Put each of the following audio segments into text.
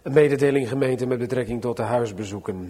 Een mededeling gemeente met betrekking tot de huisbezoeken.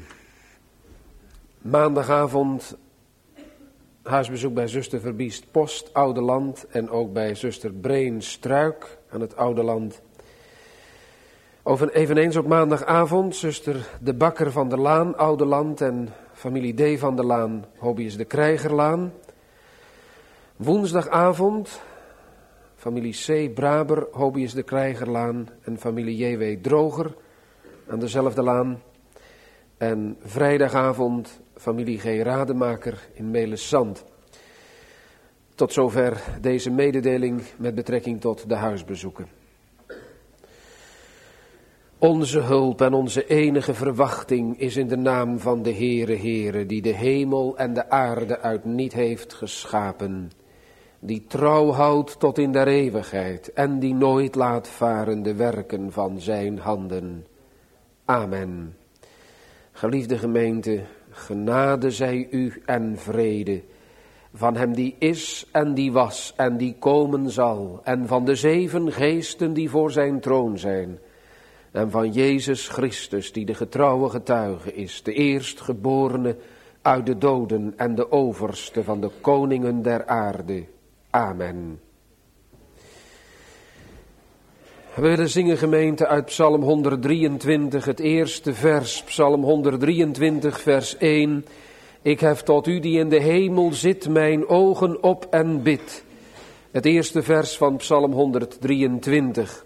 Maandagavond huisbezoek bij zuster Verbiest Post, Oude Land, en ook bij zuster Breen Struik aan het Oude Land. Eveneens op maandagavond zuster De Bakker van der Laan, Oude Land, en familie D van der Laan, Hobius de Krijgerlaan. Woensdagavond familie C Braber, Hobius de Krijgerlaan, en familie J.W. Droger aan dezelfde laan. En vrijdagavond familie G. Rademaker in Melenzand. Tot zover deze mededeling met betrekking tot de huisbezoeken. Onze hulp en onze enige verwachting is in de naam van de Heere, die de hemel en de aarde uit niet heeft geschapen, die trouw houdt tot in der eeuwigheid en die nooit laat varen de werken van zijn handen. Amen. Geliefde gemeente, genade zij u en vrede van hem die is en die was en die komen zal, en van de 7 geesten die voor zijn troon zijn, en van Jezus Christus die de getrouwe getuige is, de eerstgeborene uit de doden en de overste van de koningen der aarde. Amen. We willen zingen gemeente uit Psalm 123, het eerste vers, Psalm 123 vers 1. Ik hef tot u die in de hemel zit mijn ogen op en bid. Het eerste vers van Psalm 123.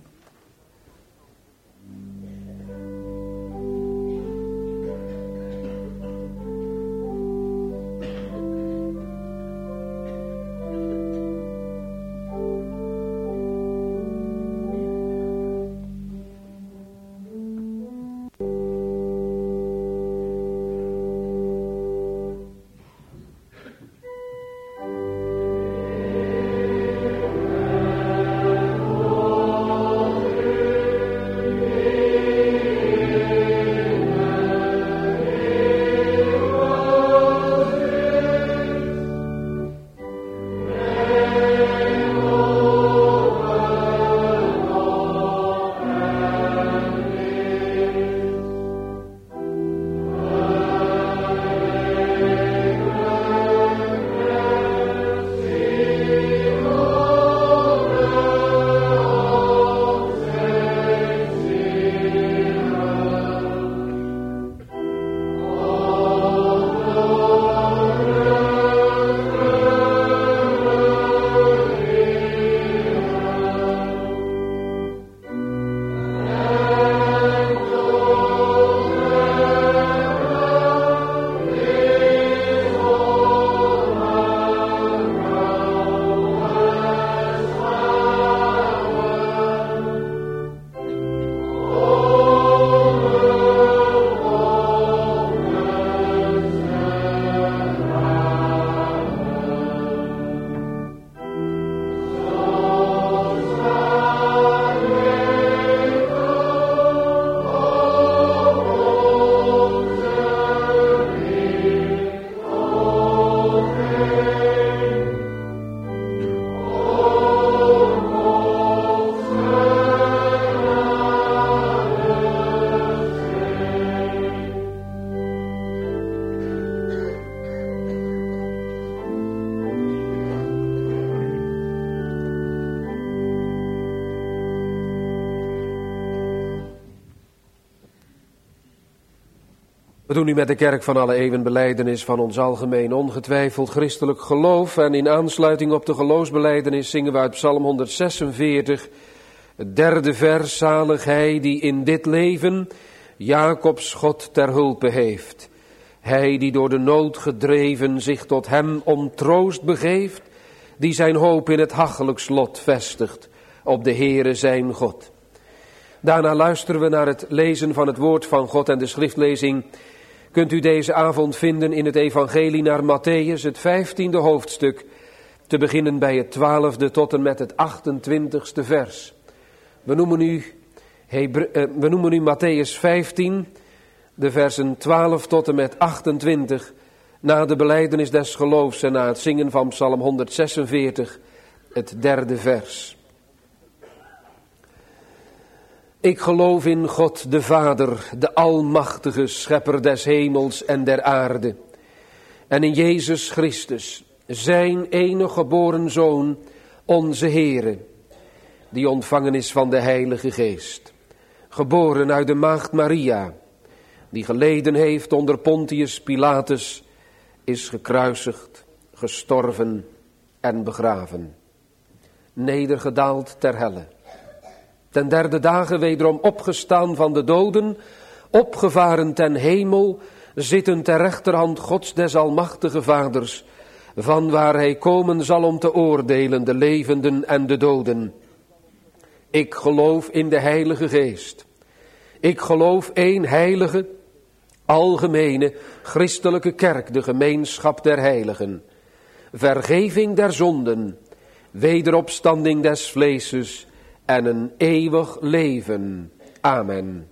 We doen nu met de kerk van alle eeuwen belijdenis van ons algemeen ongetwijfeld christelijk geloof. En in aansluiting op de geloofsbelijdenis zingen we uit Psalm 146, het derde vers. Zalig hij die in dit leven Jacobs God ter hulpe heeft. Hij die door de nood gedreven zich tot hem om troost begeeft. Die zijn hoop in het hachelijks lot vestigt op de Heere zijn God. Daarna luisteren we naar het lezen van het woord van God, en de schriftlezing kunt u deze avond vinden in het evangelie naar Mattheüs, het 15e hoofdstuk, te beginnen bij het 12e tot en met het 28e vers. We noemen nu Mattheüs 15, de versen 12 tot en met 28, na de belijdenis des geloofs en na het zingen van Psalm 146, het derde vers. Ik geloof in God de Vader, de almachtige schepper des hemels en der aarde. En in Jezus Christus, zijn enige geboren Zoon, onze Heere, die ontvangen is van de Heilige Geest. Geboren uit de maagd Maria, die geleden heeft onder Pontius Pilatus, is gekruisigd, gestorven en begraven. Nedergedaald ter helle. Ten derde dagen wederom opgestaan van de doden, opgevaren ten hemel, zitten ter rechterhand Gods des almachtige Vaders, van waar hij komen zal om te oordelen de levenden en de doden. Ik geloof in de Heilige Geest. Ik geloof één heilige, algemene, christelijke kerk, de gemeenschap der heiligen. Vergeving der zonden, wederopstanding des vleeses en een eeuwig leven. Amen.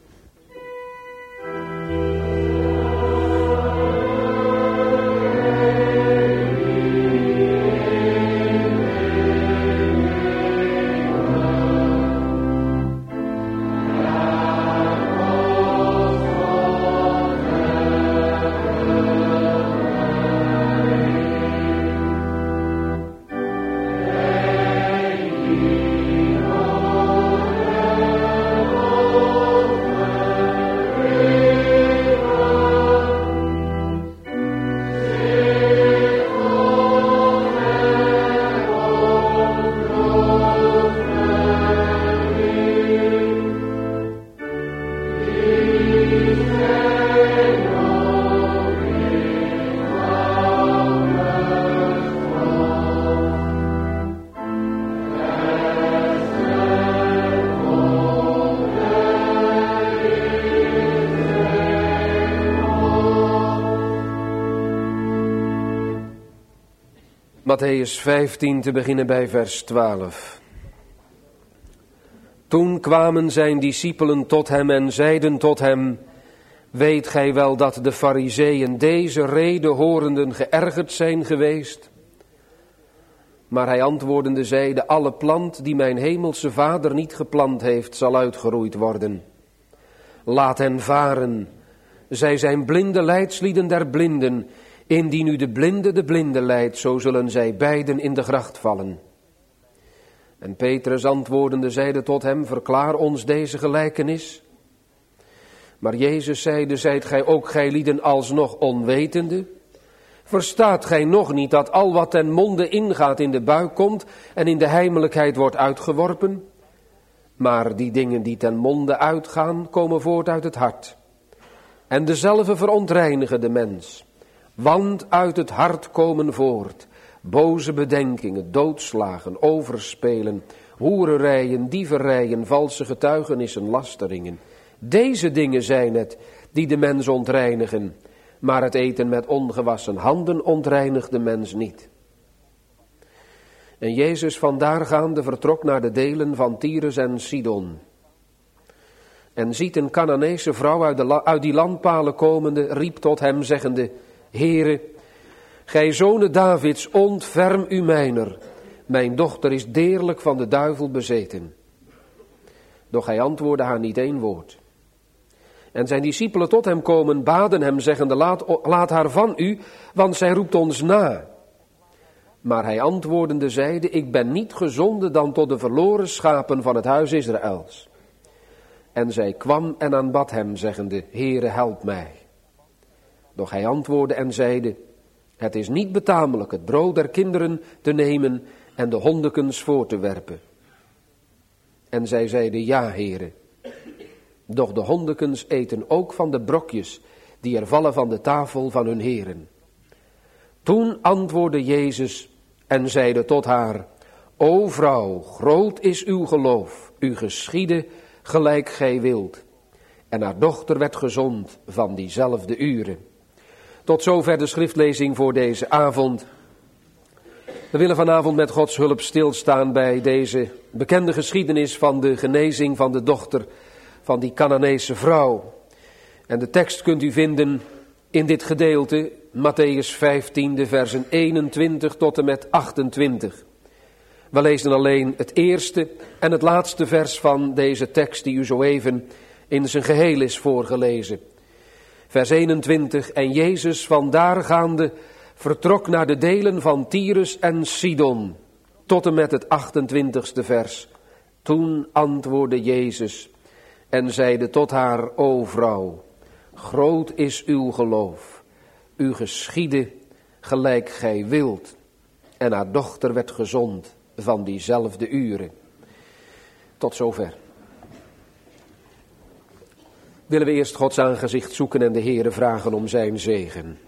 Mattheüs 15 te beginnen bij vers 12. Toen kwamen zijn discipelen tot hem en zeiden tot hem: weet gij wel dat de Farizeeën deze rede horenden geërgerd zijn geweest? Maar hij antwoordende zeide: alle plant die mijn hemelse Vader niet geplant heeft, zal uitgeroeid worden. Laat hen varen. Zij zijn blinde leidslieden der blinden. Indien nu de blinde leidt, zo zullen zij beiden in de gracht vallen. En Petrus antwoordende zeide tot hem: verklaar ons deze gelijkenis. Maar Jezus zeide: zijt gij ook gijlieden alsnog onwetende? Verstaat gij nog niet dat al wat ten monde ingaat in de buik komt en in de heimelijkheid wordt uitgeworpen? Maar die dingen die ten monde uitgaan, komen voort uit het hart. En dezelfde verontreinigen de mens. Want uit het hart komen voort boze bedenkingen, doodslagen, overspelen, hoererijen, dieverijen, valse getuigenissen, lasteringen. Deze dingen zijn het die de mens ontreinigen, maar het eten met ongewassen handen ontreinigt de mens niet. En Jezus vandaar gaande vertrok naar de delen van Tyrus en Sidon. En ziet een Canaanese vrouw uit die landpalen komende, riep tot hem zeggende: Heere, gij zonen Davids, ontferm u mijner. Mijn dochter is deerlijk van de duivel bezeten. Doch hij antwoordde haar niet één woord. En zijn discipelen tot hem komen, baden hem, zeggende: laat haar van u, want zij roept ons na. Maar hij antwoordende zeide: ik ben niet gezonden dan tot de verloren schapen van het huis Israëls. En zij kwam en aanbad hem, zeggende: Heere, help mij. Doch hij antwoordde en zeide: het is niet betamelijk het brood der kinderen te nemen en de hondekens voor te werpen. En zij zeiden: ja, Heere. Doch de hondekens eten ook van de brokjes die er vallen van de tafel van hun heren. Toen antwoordde Jezus en zeide tot haar: O vrouw, groot is uw geloof, u geschiedde gelijk gij wilt. En haar dochter werd gezond van diezelfde uren. Tot zover de schriftlezing voor deze avond. We willen vanavond met Gods hulp stilstaan bij deze bekende geschiedenis van de genezing van de dochter van die Canaanese vrouw. En de tekst kunt u vinden in dit gedeelte, Mattheüs 15, de versen 21 tot en met 28. We lezen alleen het eerste en het laatste vers van deze tekst die u zo even in zijn geheel is voorgelezen. Vers 21, en Jezus vandaar gaande vertrok naar de delen van Tyrus en Sidon, tot en met het 28ste vers. Toen antwoordde Jezus en zeide tot haar, o vrouw, groot is uw geloof, u geschiedde gelijk gij wilt. En haar dochter werd gezond van diezelfde uren. Tot zover. Willen we eerst Gods aangezicht zoeken en de Heere vragen om zijn zegen.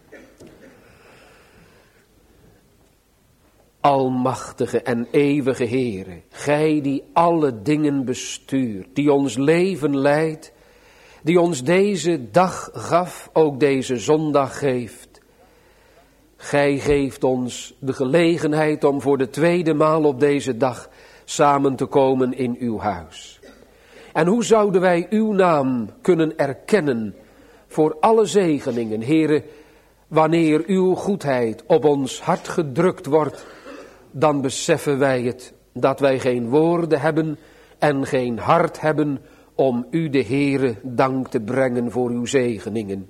Almachtige en eeuwige Heere, gij die alle dingen bestuurt, die ons leven leidt, die ons deze dag gaf, ook deze zondag geeft. Gij geeft ons de gelegenheid om voor de tweede maal op deze dag samen te komen in uw huis. En hoe zouden wij uw naam kunnen erkennen voor alle zegeningen, Heere, wanneer uw goedheid op ons hart gedrukt wordt, dan beseffen wij het, dat wij geen woorden hebben en geen hart hebben om u, de Heere, dank te brengen voor uw zegeningen.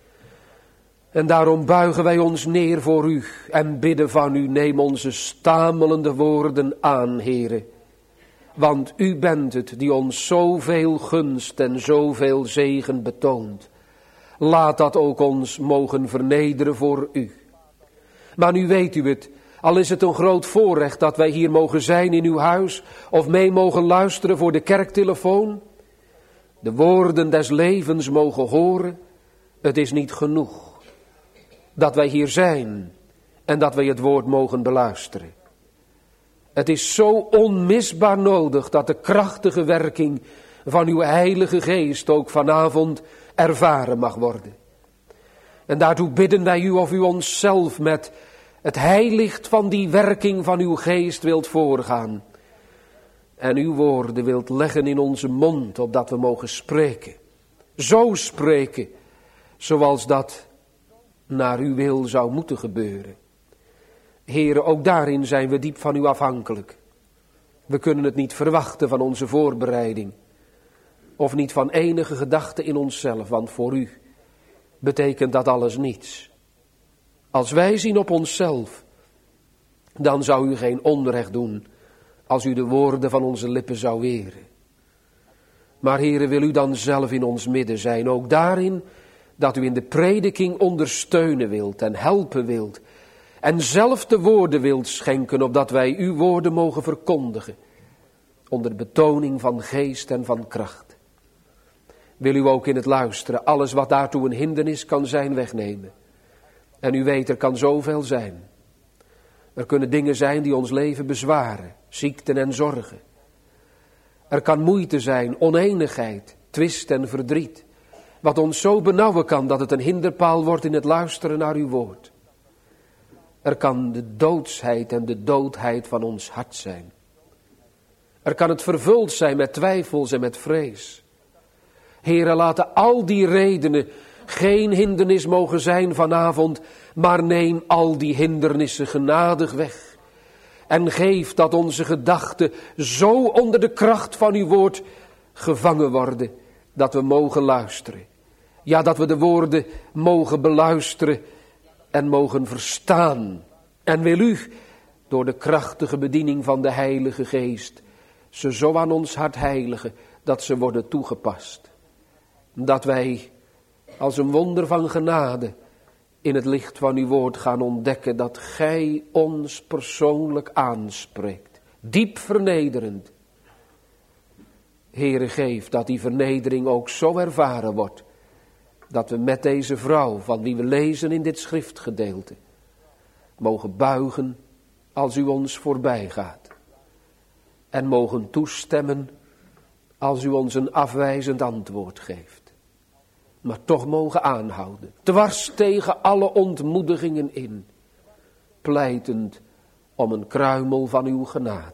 En daarom buigen wij ons neer voor u en bidden van u, neem onze stamelende woorden aan, Heere. Want u bent het die ons zoveel gunst en zoveel zegen betoont. Laat dat ook ons mogen vernederen voor u. Maar nu weet u het, al is het een groot voorrecht dat wij hier mogen zijn in uw huis of mee mogen luisteren voor de kerktelefoon. De woorden des levens mogen horen, het is niet genoeg dat wij hier zijn en dat wij het woord mogen beluisteren. Het is zo onmisbaar nodig dat de krachtige werking van uw Heilige Geest ook vanavond ervaren mag worden. En daartoe bidden wij u of u onszelf met het heilicht van die werking van uw Geest wilt voorgaan. En uw woorden wilt leggen in onze mond, opdat we mogen spreken. Zo spreken, zoals dat naar uw wil zou moeten gebeuren. Heere, ook daarin zijn we diep van u afhankelijk. We kunnen het niet verwachten van onze voorbereiding. Of niet van enige gedachte in onszelf, want voor u betekent dat alles niets. Als wij zien op onszelf, dan zou u geen onrecht doen als u de woorden van onze lippen zou weren. Maar Heere, wil u dan zelf in ons midden zijn, ook daarin dat u in de prediking ondersteunen wilt en helpen wilt. En zelf de woorden wilt schenken, opdat wij uw woorden mogen verkondigen. Onder betoning van geest en van kracht. Wil u ook in het luisteren alles wat daartoe een hindernis kan zijn wegnemen. En u weet, er kan zoveel zijn. Er kunnen dingen zijn die ons leven bezwaren, ziekten en zorgen. Er kan moeite zijn, oneenigheid, twist en verdriet. Wat ons zo benauwen kan dat het een hinderpaal wordt in het luisteren naar uw woord. Er kan de doodsheid en de doodheid van ons hart zijn. Er kan het vervuld zijn met twijfels en met vrees. Heere, laten al die redenen geen hindernis mogen zijn vanavond, maar neem al die hindernissen genadig weg. En geef dat onze gedachten zo onder de kracht van uw woord gevangen worden, dat we mogen luisteren. Ja, dat we de woorden mogen beluisteren en mogen verstaan. En wil u, door de krachtige bediening van de Heilige Geest, ze zo aan ons hart heiligen, dat ze worden toegepast. Dat wij als een wonder van genade in het licht van uw woord gaan ontdekken dat gij ons persoonlijk aanspreekt. Diep vernederend. Heere, geef dat die vernedering ook zo ervaren wordt, dat we met deze vrouw, van wie we lezen in dit schriftgedeelte, mogen buigen als u ons voorbij gaat. En mogen toestemmen als u ons een afwijzend antwoord geeft. Maar toch mogen aanhouden, dwars tegen alle ontmoedigingen in, pleitend om een kruimel van uw genade.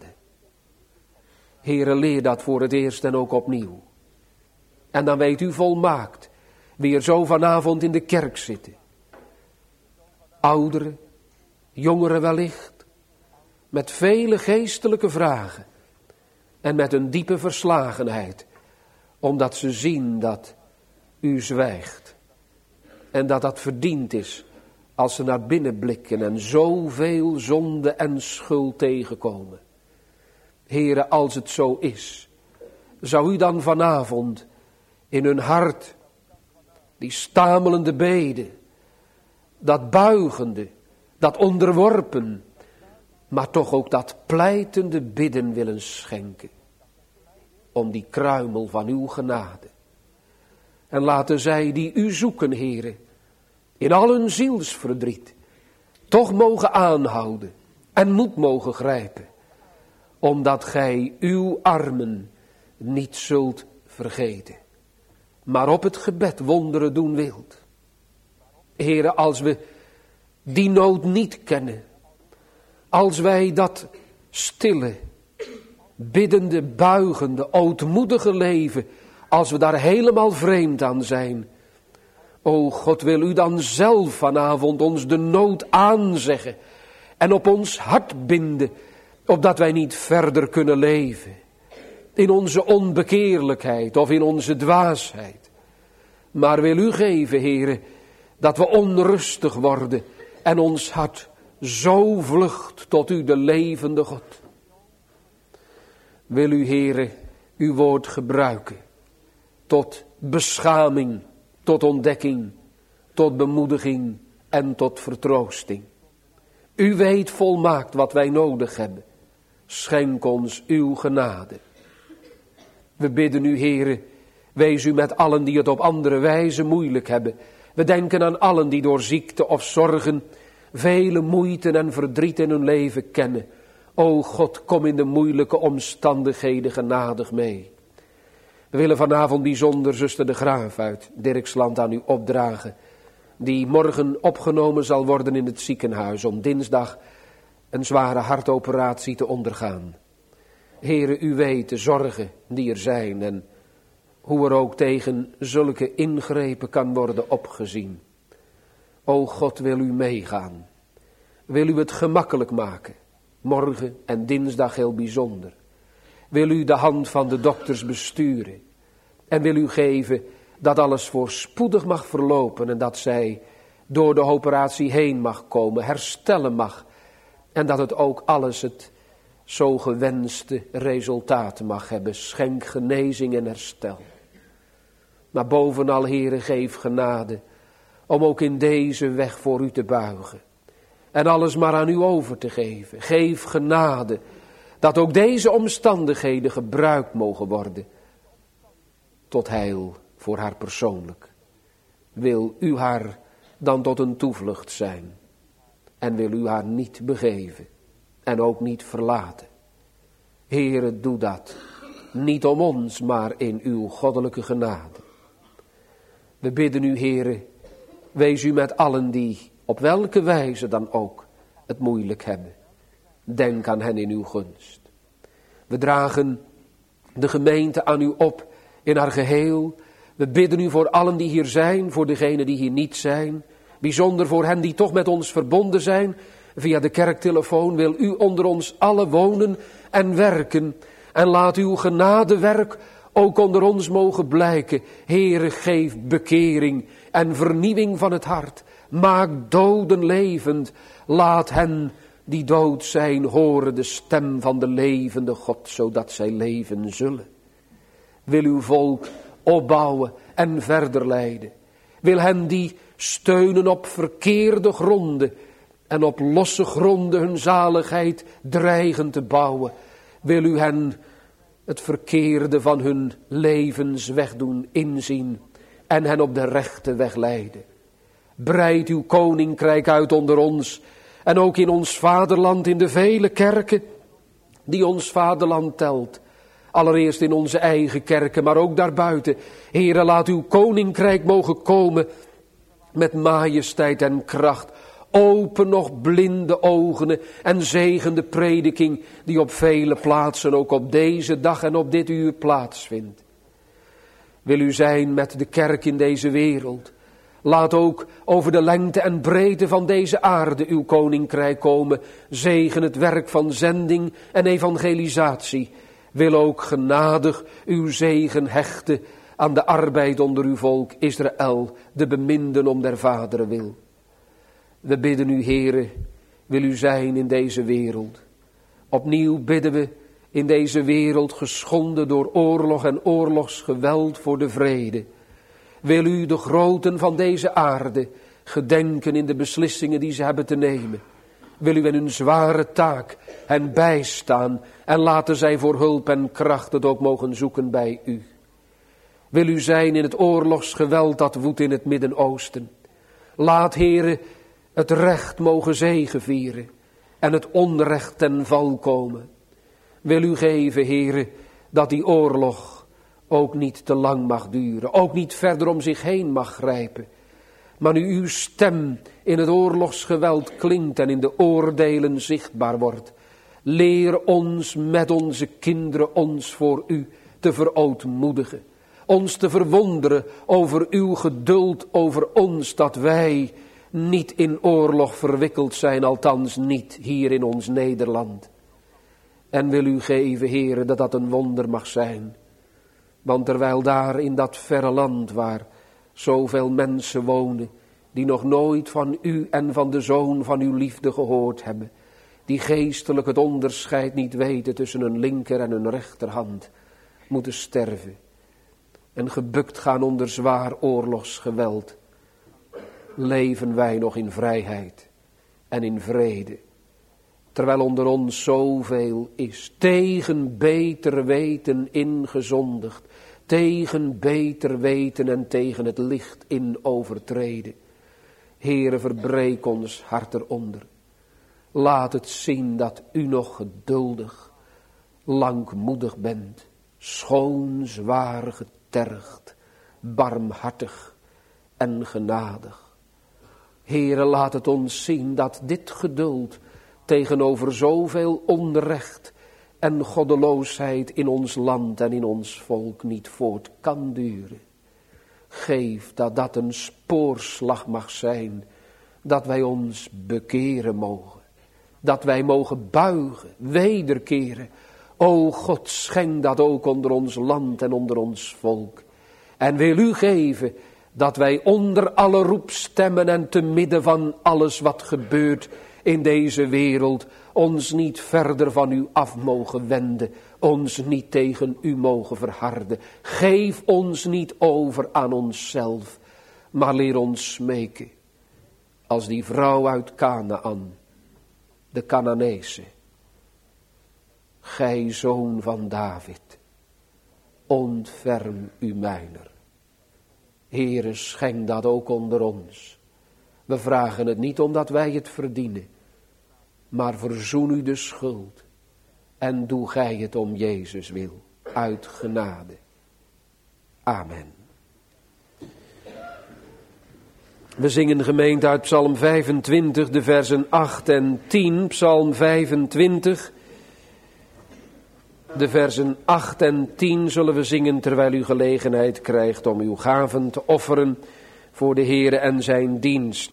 Heere, leer dat voor het eerst en ook opnieuw. En dan weet u volmaakt wie er zo vanavond in de kerk zitten. Ouderen, jongeren wellicht, met vele geestelijke vragen en met een diepe verslagenheid, omdat ze zien dat u zwijgt en dat dat verdiend is als ze naar binnen blikken en zoveel zonde en schuld tegenkomen. Heere, als het zo is, zou u dan vanavond in hun hart die stamelende bede, dat buigende, dat onderworpen, maar toch ook dat pleitende bidden willen schenken om die kruimel van uw genade. En laten zij die u zoeken, Heere, in al hun zielsverdriet, toch mogen aanhouden en moed mogen grijpen, omdat gij uw armen niet zult vergeten, maar op het gebed wonderen doen wilt. Heere, als we die nood niet kennen, als wij dat stille, biddende, buigende, ootmoedige leven, als we daar helemaal vreemd aan zijn, o God, wil u dan zelf vanavond ons de nood aanzeggen en op ons hart binden, opdat wij niet verder kunnen leven in onze onbekeerlijkheid of in onze dwaasheid. Maar wil u geven, Heere, dat we onrustig worden en ons hart zo vlucht tot u, de levende God. Wil u, Heere, uw woord gebruiken tot beschaming, tot ontdekking, tot bemoediging en tot vertroosting. U weet volmaakt wat wij nodig hebben. Schenk ons uw genade. We bidden u, Heere, wees u met allen die het op andere wijze moeilijk hebben. We denken aan allen die door ziekte of zorgen vele moeite en verdriet in hun leven kennen. O God, kom in de moeilijke omstandigheden genadig mee. We willen vanavond bijzonder zuster de Graaf uit Dirksland aan u opdragen, die morgen opgenomen zal worden in het ziekenhuis om dinsdag een zware hartoperatie te ondergaan. Heere, u weet de zorgen die er zijn en hoe er ook tegen zulke ingrepen kan worden opgezien. O God, wil u meegaan. Wil u het gemakkelijk maken. Morgen en dinsdag heel bijzonder. Wil u de hand van de dokters besturen. En wil u geven dat alles voorspoedig mag verlopen. En dat zij door de operatie heen mag komen. Herstellen mag. En dat het ook alles het zo gewenste resultaat mag hebben. Schenk genezing en herstel. Maar bovenal, Heere, geef genade om ook in deze weg voor u te buigen. En alles maar aan u over te geven. Geef genade dat ook deze omstandigheden gebruikt mogen worden tot heil voor haar persoonlijk. Wil u haar dan tot een toevlucht zijn en wil u haar niet begeven en ook niet verlaten. Heere, doe dat, niet om ons, maar in uw goddelijke genade. We bidden u, Heere, wees u met allen die op welke wijze dan ook het moeilijk hebben. Denk aan hen in uw gunst. We dragen de gemeente aan u op in haar geheel. We bidden u voor allen die hier zijn, voor degenen die hier niet zijn. Bijzonder voor hen die toch met ons verbonden zijn. Via de kerktelefoon wil u onder ons allen wonen en werken. En laat uw genadewerk ook onder ons mogen blijken. Heere, geef bekering en vernieuwing van het hart. Maak doden levend. Laat hen die dood zijn horen de stem van de levende God, zodat zij leven zullen. Wil uw volk opbouwen en verder leiden. Wil hen die steunen op verkeerde gronden en op losse gronden hun zaligheid dreigen te bouwen. Wil u hen het verkeerde van hun levensweg doen inzien en hen op de rechte weg leiden. Breid uw koninkrijk uit onder ons en ook in ons vaderland, in de vele kerken die ons vaderland telt. Allereerst in onze eigen kerken, maar ook daarbuiten. Heere, laat uw koninkrijk mogen komen met majesteit en kracht. Open nog blinde ogen en zegen de prediking die op vele plaatsen ook op deze dag en op dit uur plaatsvindt. Wil u zijn met de kerk in deze wereld. Laat ook over de lengte en breedte van deze aarde uw koninkrijk komen. Zegen het werk van zending en evangelisatie. Wil ook genadig uw zegen hechten aan de arbeid onder uw volk Israël, de beminden om der vaderen wil. We bidden u, Heere, wil u zijn in deze wereld. Opnieuw bidden we in deze wereld geschonden door oorlog en oorlogsgeweld voor de vrede. Wil u de groten van deze aarde gedenken in de beslissingen die ze hebben te nemen. Wil u in hun zware taak hen bijstaan en laten zij voor hulp en kracht het ook mogen zoeken bij u. Wil u zijn in het oorlogsgeweld dat woedt in het Midden-Oosten. Laat, Heere, het recht mogen zegevieren en het onrecht ten val komen. Wil u geven, Heere, dat die oorlog ook niet te lang mag duren, ook niet verder om zich heen mag grijpen. Maar nu uw stem in het oorlogsgeweld klinkt en in de oordelen zichtbaar wordt. Leer ons met onze kinderen ons voor u te verootmoedigen. Ons te verwonderen over uw geduld over ons, dat wij niet in oorlog verwikkeld zijn, althans niet hier in ons Nederland. En wil u geven, Heere, dat dat een wonder mag zijn. Want terwijl daar in dat verre land waar zoveel mensen wonen, die nog nooit van u en van de Zoon van uw liefde gehoord hebben, die geestelijk het onderscheid niet weten tussen hun linker en hun rechterhand, moeten sterven en gebukt gaan onder zwaar oorlogsgeweld, leven wij nog in vrijheid en in vrede. Terwijl onder ons zoveel is, tegen beter weten ingezondigd, tegen beter weten en tegen het licht in overtreden. Heere, verbreek ons hart eronder. Laat het zien dat u nog geduldig, langmoedig bent, schoon, zwaar getergd, barmhartig en genadig. Heere, laat het ons zien dat dit geduld tegenover zoveel onrecht en goddeloosheid in ons land en in ons volk niet voort kan duren. Geef dat dat een spoorslag mag zijn, dat wij ons bekeren mogen, dat wij mogen buigen, wederkeren. O God, schenk dat ook onder ons land en onder ons volk. En wil u geven dat wij onder alle roepstemmen en te midden van alles wat gebeurt in deze wereld ons niet verder van u af mogen wenden, ons niet tegen u mogen verharden. Geef ons niet over aan onszelf, maar leer ons smeken als die vrouw uit Kanaan, de Canaanese. Gij zoon van David, ontferm u mijner. Heere, schenk dat ook onder ons. We vragen het niet omdat wij het verdienen, maar verzoen u de schuld en doe gij het om Jezus wil, uit genade. Amen. We zingen gemeente uit Psalm 25, de versen 8 en 10. Psalm 25, de versen 8 en 10 zullen we zingen terwijl u gelegenheid krijgt om uw gaven te offeren voor de Heere en zijn dienst.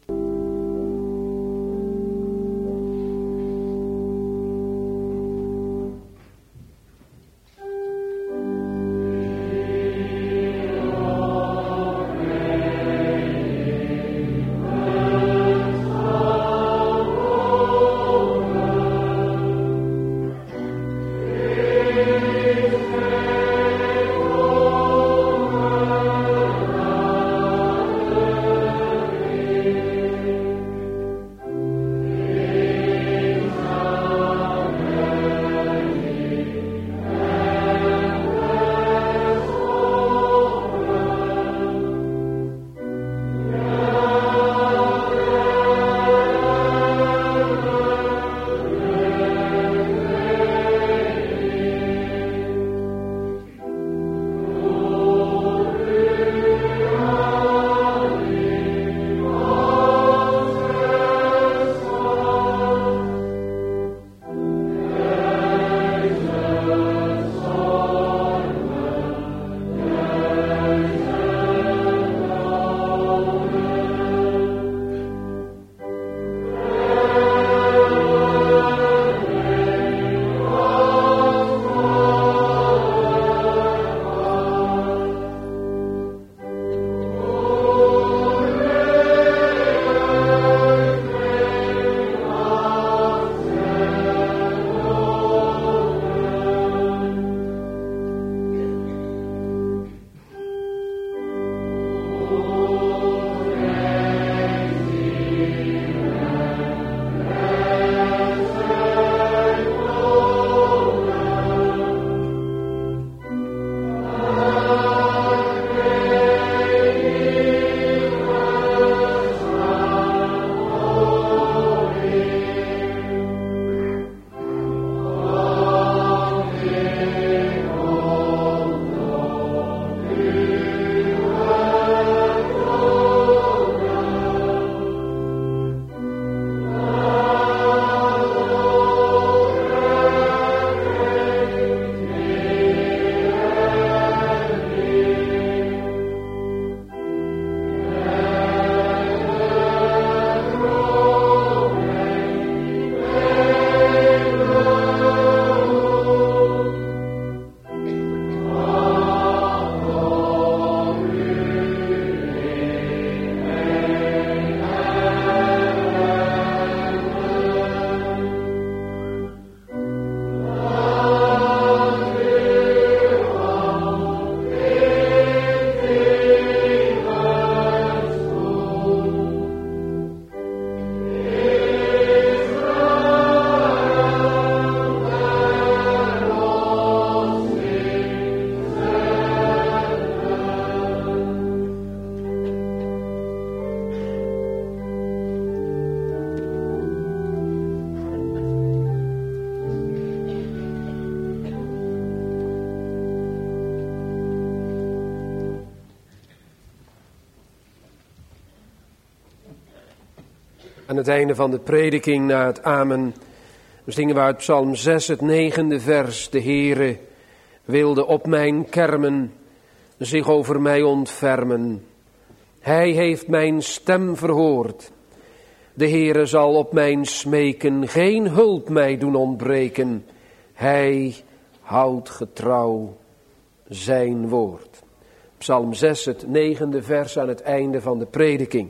Aan het einde van de prediking na het amen zingen we uit Psalm 6, het 9e vers. De Heere wilde op mijn kermen zich over mij ontfermen. Hij heeft mijn stem verhoord. De Heere zal op mijn smeken geen hulp mij doen ontbreken. Hij houdt getrouw zijn woord. Psalm 6, het 9e vers aan het einde van de prediking.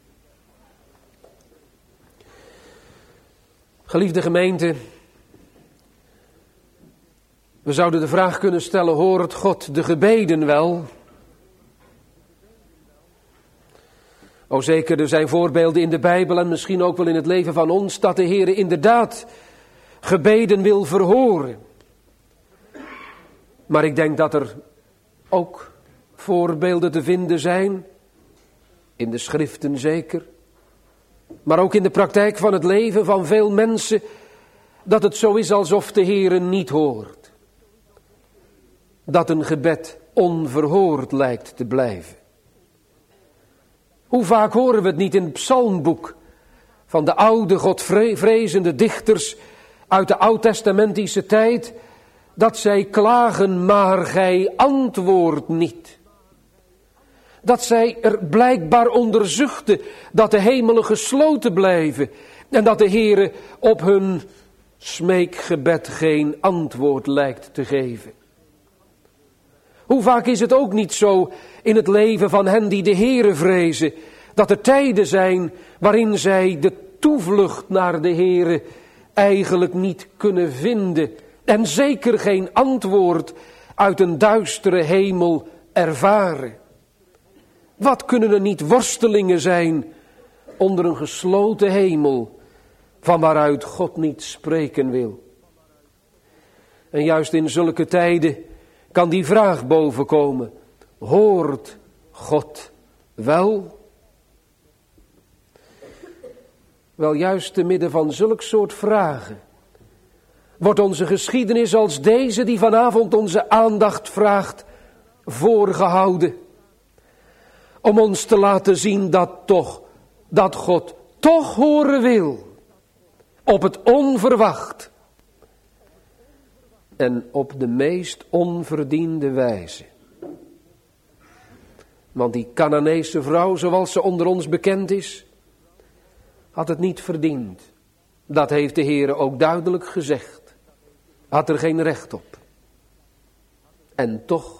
Geliefde gemeente, we zouden de vraag kunnen stellen, hoort God de gebeden wel? O zeker, er zijn voorbeelden in de Bijbel en misschien ook wel in het leven van ons, dat de Heer inderdaad gebeden wil verhoren. Maar ik denk dat er ook voorbeelden te vinden zijn, in de schriften zeker, maar ook in de praktijk van het leven van veel mensen, dat het zo is alsof de Heer niet hoort. Dat een gebed onverhoord lijkt te blijven. Hoe vaak horen we het niet in het psalmboek van de oude godvrezende dichters uit de oud-testamentische tijd, dat zij klagen, maar gij antwoordt niet. Dat zij er blijkbaar onder zuchten dat de hemelen gesloten blijven en dat de Heere op hun smeekgebed geen antwoord lijkt te geven. Hoe vaak is het ook niet zo in het leven van hen die de Heere vrezen, dat er tijden zijn waarin zij de toevlucht naar de Heere eigenlijk niet kunnen vinden en zeker geen antwoord uit een duistere hemel ervaren. Wat kunnen er niet worstelingen zijn onder een gesloten hemel, van waaruit God niet spreken wil. En juist in zulke tijden kan die vraag bovenkomen: hoort God wel? Wel, juist te midden van zulk soort vragen wordt onze geschiedenis als deze die vanavond onze aandacht vraagt voorgehouden. Om ons te laten zien dat God toch horen wil. Op het onverwacht. En op de meest onverdiende wijze. Want die Canaanese vrouw, zoals ze onder ons bekend is, had het niet verdiend. Dat heeft de Heere ook duidelijk gezegd. Had er geen recht op. En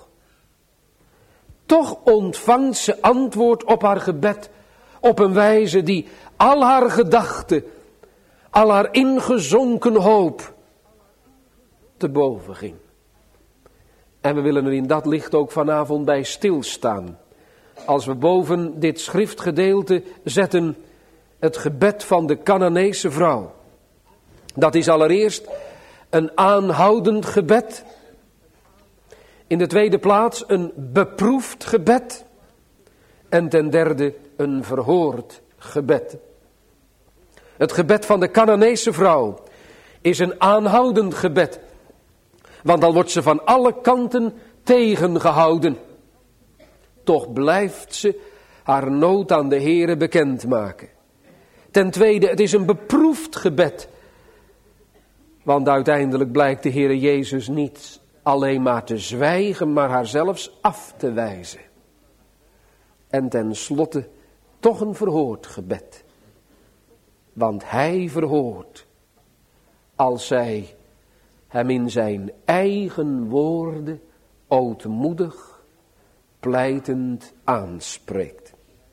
toch ontvangt ze antwoord op haar gebed op een wijze die al haar gedachten, al haar ingezonken hoop te boven ging. En we willen er in dat licht ook vanavond bij stilstaan. Als we boven dit schriftgedeelte zetten het gebed van de Canaanese vrouw. Dat is allereerst een aanhoudend gebed. In de tweede plaats een beproefd gebed. En ten derde een verhoord gebed. Het gebed van de Canaanese vrouw is een aanhoudend gebed. Want dan wordt ze van alle kanten tegengehouden. Toch blijft ze haar nood aan de Heere bekendmaken. Ten tweede, het is een beproefd gebed. Want uiteindelijk blijkt de Heere Jezus niet alleen maar te zwijgen, maar haar zelfs af te wijzen. En tenslotte toch een verhoord gebed. Want hij verhoort als zij hem in zijn eigen woorden ootmoedig, pleitend aanspreekt.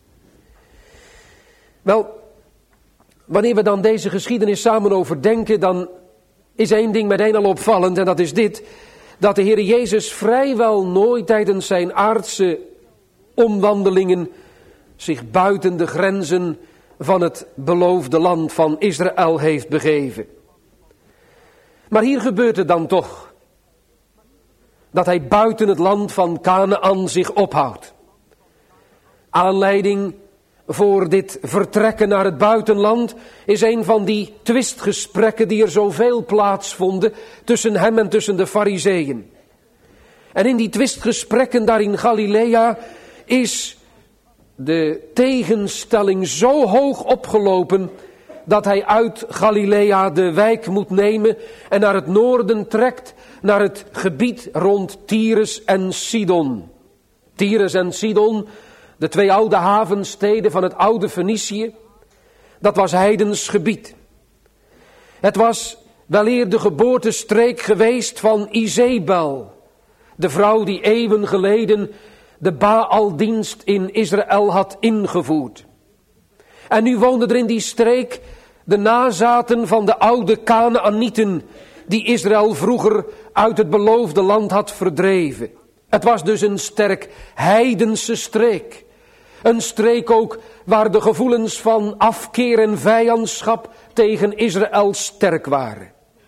Wel, wanneer we dan deze geschiedenis samen overdenken, dan is één ding meteen al opvallend en dat is dit: dat de Heer Jezus vrijwel nooit tijdens zijn aardse omwandelingen zich buiten de grenzen van het beloofde land van Israël heeft begeven. Maar hier gebeurt het dan toch, dat hij buiten het land van Kanaan zich ophoudt. Aanleiding voor dit vertrekken naar het buitenland is een van die twistgesprekken die er zoveel plaatsvonden tussen hem en tussen de Farizeeën. En in die twistgesprekken daar in Galilea is de tegenstelling zo hoog opgelopen dat hij uit Galilea de wijk moet nemen en naar het noorden trekt, naar het gebied rond Tyrus en Sidon. Tyrus en Sidon, de twee oude havensteden van het oude Fenicië, dat was heidens gebied. Het was weleer de geboortestreek geweest van Izebel, de vrouw die eeuwen geleden de Baaldienst in Israël had ingevoerd. En nu woonden er in die streek de nazaten van de oude Kanaanieten, die Israël vroeger uit het beloofde land had verdreven. Het was dus een sterk heidense streek. Een streek ook waar de gevoelens van afkeer en vijandschap tegen Israël sterk waren.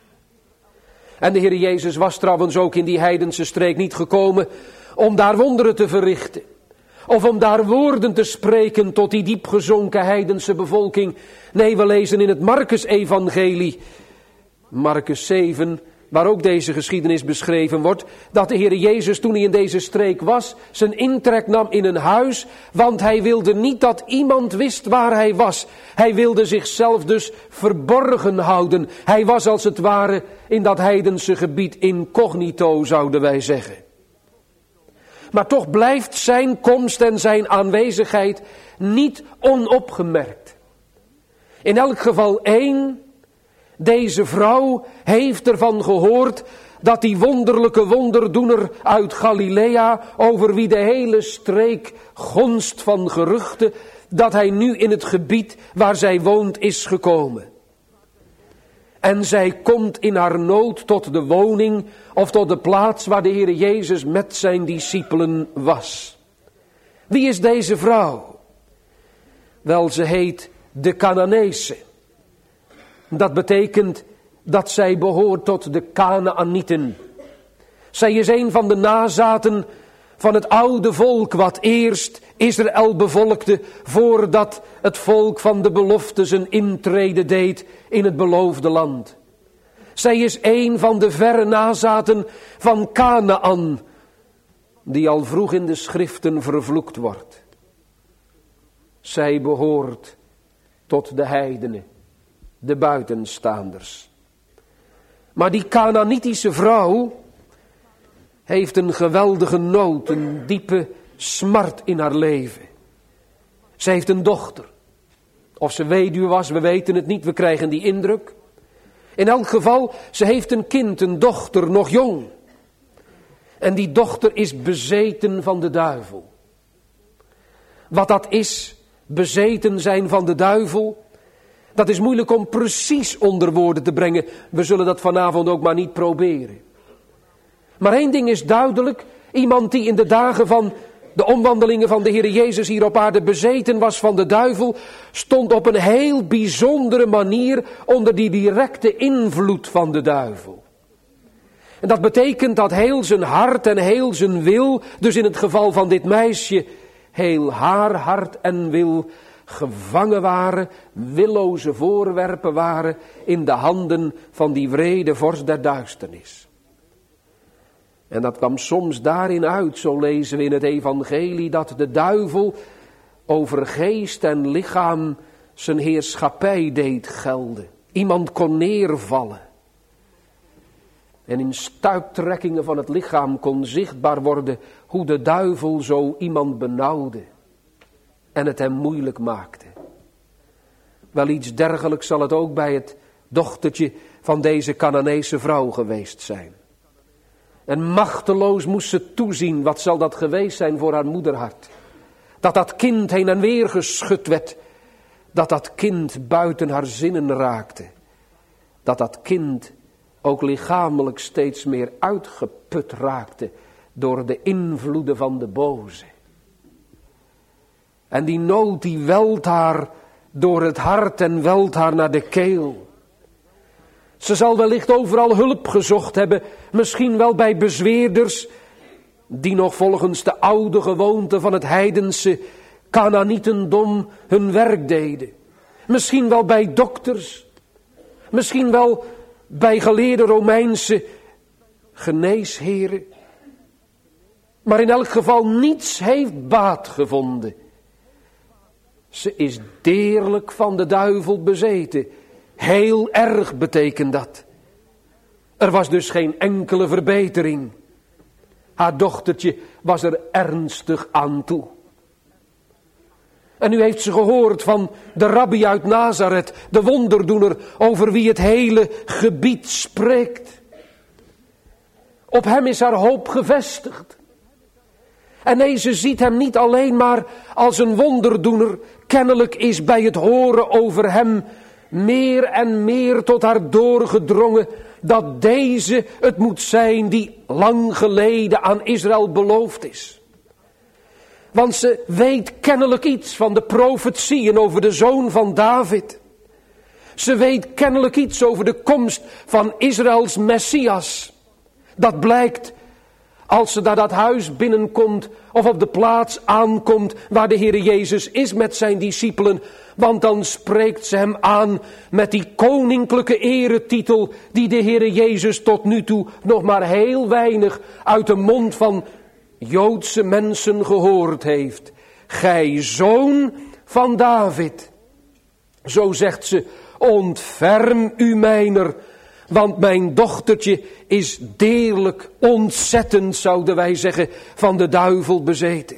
En de Heer Jezus was trouwens ook in die heidense streek niet gekomen om daar wonderen te verrichten. Of om daar woorden te spreken tot die diepgezonken heidense bevolking. Nee, we lezen in het Markus-evangelie, Markus 7, waar ook deze geschiedenis beschreven wordt, dat de Heer Jezus toen hij in deze streek was, zijn intrek nam in een huis, want hij wilde niet dat iemand wist waar hij was. Hij wilde zichzelf dus verborgen houden. Hij was als het ware in dat heidense gebied incognito, zouden wij zeggen. Maar toch blijft zijn komst en zijn aanwezigheid niet onopgemerkt. In elk geval één, deze vrouw heeft ervan gehoord dat die wonderlijke wonderdoener uit Galilea, over wie de hele streek gonst van geruchten, dat hij nu in het gebied waar zij woont is gekomen. En zij komt in haar nood tot de woning of tot de plaats waar de Heer Jezus met zijn discipelen was. Wie is deze vrouw? Wel, ze heet de Canaanese. Dat betekent dat zij behoort tot de Kanaanieten. Zij is een van de nazaten van het oude volk wat eerst Israël bevolkte voordat het volk van de belofte zijn intrede deed in het beloofde land. Zij is een van de verre nazaten van Kanaan, die al vroeg in de schriften vervloekt wordt. Zij behoort tot de heidenen, de buitenstaanders. Maar die Kanaanitische vrouw heeft een geweldige nood, een diepe smart in haar leven. Ze heeft een dochter. Of ze weduwe was, we weten het niet, we krijgen die indruk. In elk geval, ze heeft een kind, een dochter, nog jong. En die dochter is bezeten van de duivel. Wat dat is, bezeten zijn van de duivel, dat is moeilijk om precies onder woorden te brengen. We zullen dat vanavond ook maar niet proberen. Maar één ding is duidelijk, iemand die in de dagen van de omwandelingen van de Heer Jezus hier op aarde bezeten was van de duivel, stond op een heel bijzondere manier onder die directe invloed van de duivel. En dat betekent dat heel zijn hart en heel zijn wil, dus in het geval van dit meisje, heel haar hart en wil gevangen waren, willoze voorwerpen waren in de handen van die wrede vorst der duisternis. En dat kwam soms daarin uit, zo lezen we in het evangelie, dat de duivel over geest en lichaam zijn heerschappij deed gelden. Iemand kon neervallen. En in stuiptrekkingen van het lichaam kon zichtbaar worden hoe de duivel zo iemand benauwde en het hem moeilijk maakte. Wel, iets dergelijks zal het ook bij het dochtertje van deze Canaanese vrouw geweest zijn. En machteloos moest ze toezien, wat zal dat geweest zijn voor haar moederhart. Dat dat kind heen en weer geschud werd. Dat dat kind buiten haar zinnen raakte. Dat dat kind ook lichamelijk steeds meer uitgeput raakte door de invloeden van de boze. En die nood die welt haar door het hart en welt haar naar de keel. Ze zal wellicht overal hulp gezocht hebben, misschien wel bij bezweerders die nog volgens de oude gewoonte van het heidense Kanaanietendom hun werk deden. Misschien wel bij dokters, misschien wel bij geleerde Romeinse geneesheren. Maar in elk geval niets heeft baat gevonden. Ze is deerlijk van de duivel bezeten. Heel erg betekent dat. Er was dus geen enkele verbetering. Haar dochtertje was er ernstig aan toe. En nu heeft ze gehoord van de rabbi uit Nazareth, de wonderdoener, over wie het hele gebied spreekt. Op hem is haar hoop gevestigd. En nee, ze ziet hem niet alleen maar als een wonderdoener. Kennelijk is bij het horen over hem meer en meer tot haar doorgedrongen dat deze het moet zijn die lang geleden aan Israël beloofd is. Want ze weet kennelijk iets van de profetieën over de zoon van David. Ze weet kennelijk iets over de komst van Israëls Messias. Dat blijkt als ze naar dat huis binnenkomt of op de plaats aankomt waar de Heere Jezus is met zijn discipelen. Want dan spreekt ze hem aan met die koninklijke eretitel die de Heere Jezus tot nu toe nog maar heel weinig uit de mond van Joodse mensen gehoord heeft. Gij zoon van David. Zo zegt ze, ontferm u mijner, want mijn dochtertje is deerlijk, ontzettend zouden wij zeggen, van de duivel bezeten.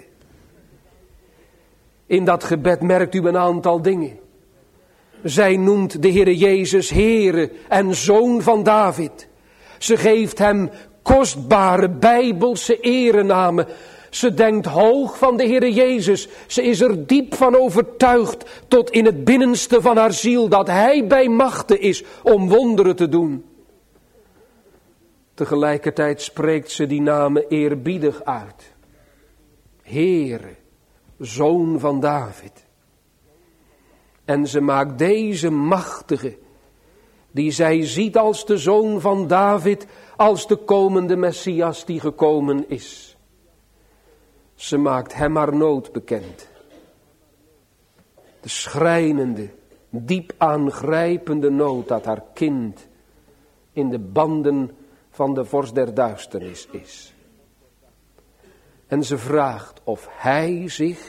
In dat gebed merkt u een aantal dingen. Zij noemt de Heere Jezus Heere en Zoon van David. Ze geeft hem kostbare bijbelse erenamen. Ze denkt hoog van de Heere Jezus. Ze is er diep van overtuigd tot in het binnenste van haar ziel dat hij bij machte is om wonderen te doen. Tegelijkertijd spreekt ze die namen eerbiedig uit. Heere, Zoon van David. En ze maakt deze machtige, die zij ziet als de Zoon van David, als de komende Messias die gekomen is. Ze maakt hem haar nood bekend. De schrijnende, diep aangrijpende nood dat haar kind in de banden van de vorst der duisternis is. En ze vraagt of hij zich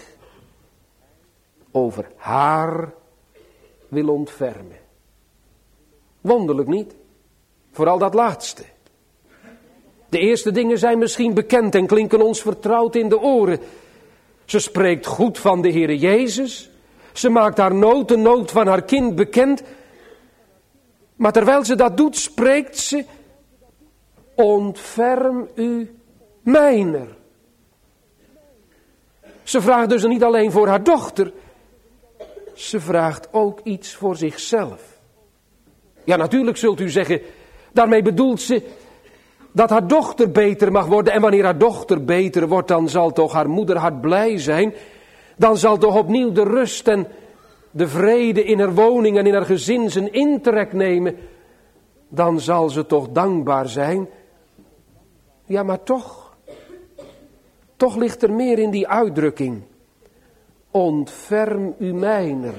over haar wil ontfermen. Wonderlijk niet? Vooral dat laatste. De eerste dingen zijn misschien bekend en klinken ons vertrouwd in de oren. Ze spreekt goed van de Heere Jezus. Ze maakt haar nood, de nood van haar kind bekend. Maar terwijl ze dat doet, spreekt ze, ontferm u mijner. Ze vraagt dus niet alleen voor haar dochter, ze vraagt ook iets voor zichzelf. Ja, natuurlijk zult u zeggen, daarmee bedoelt ze dat haar dochter beter mag worden. En wanneer haar dochter beter wordt, dan zal toch haar moederhart blij zijn. Dan zal toch opnieuw de rust en de vrede in haar woning en in haar gezin zijn intrek nemen. Dan zal ze toch dankbaar zijn. Ja, maar toch ligt er meer in die uitdrukking. Ontferm u mijner.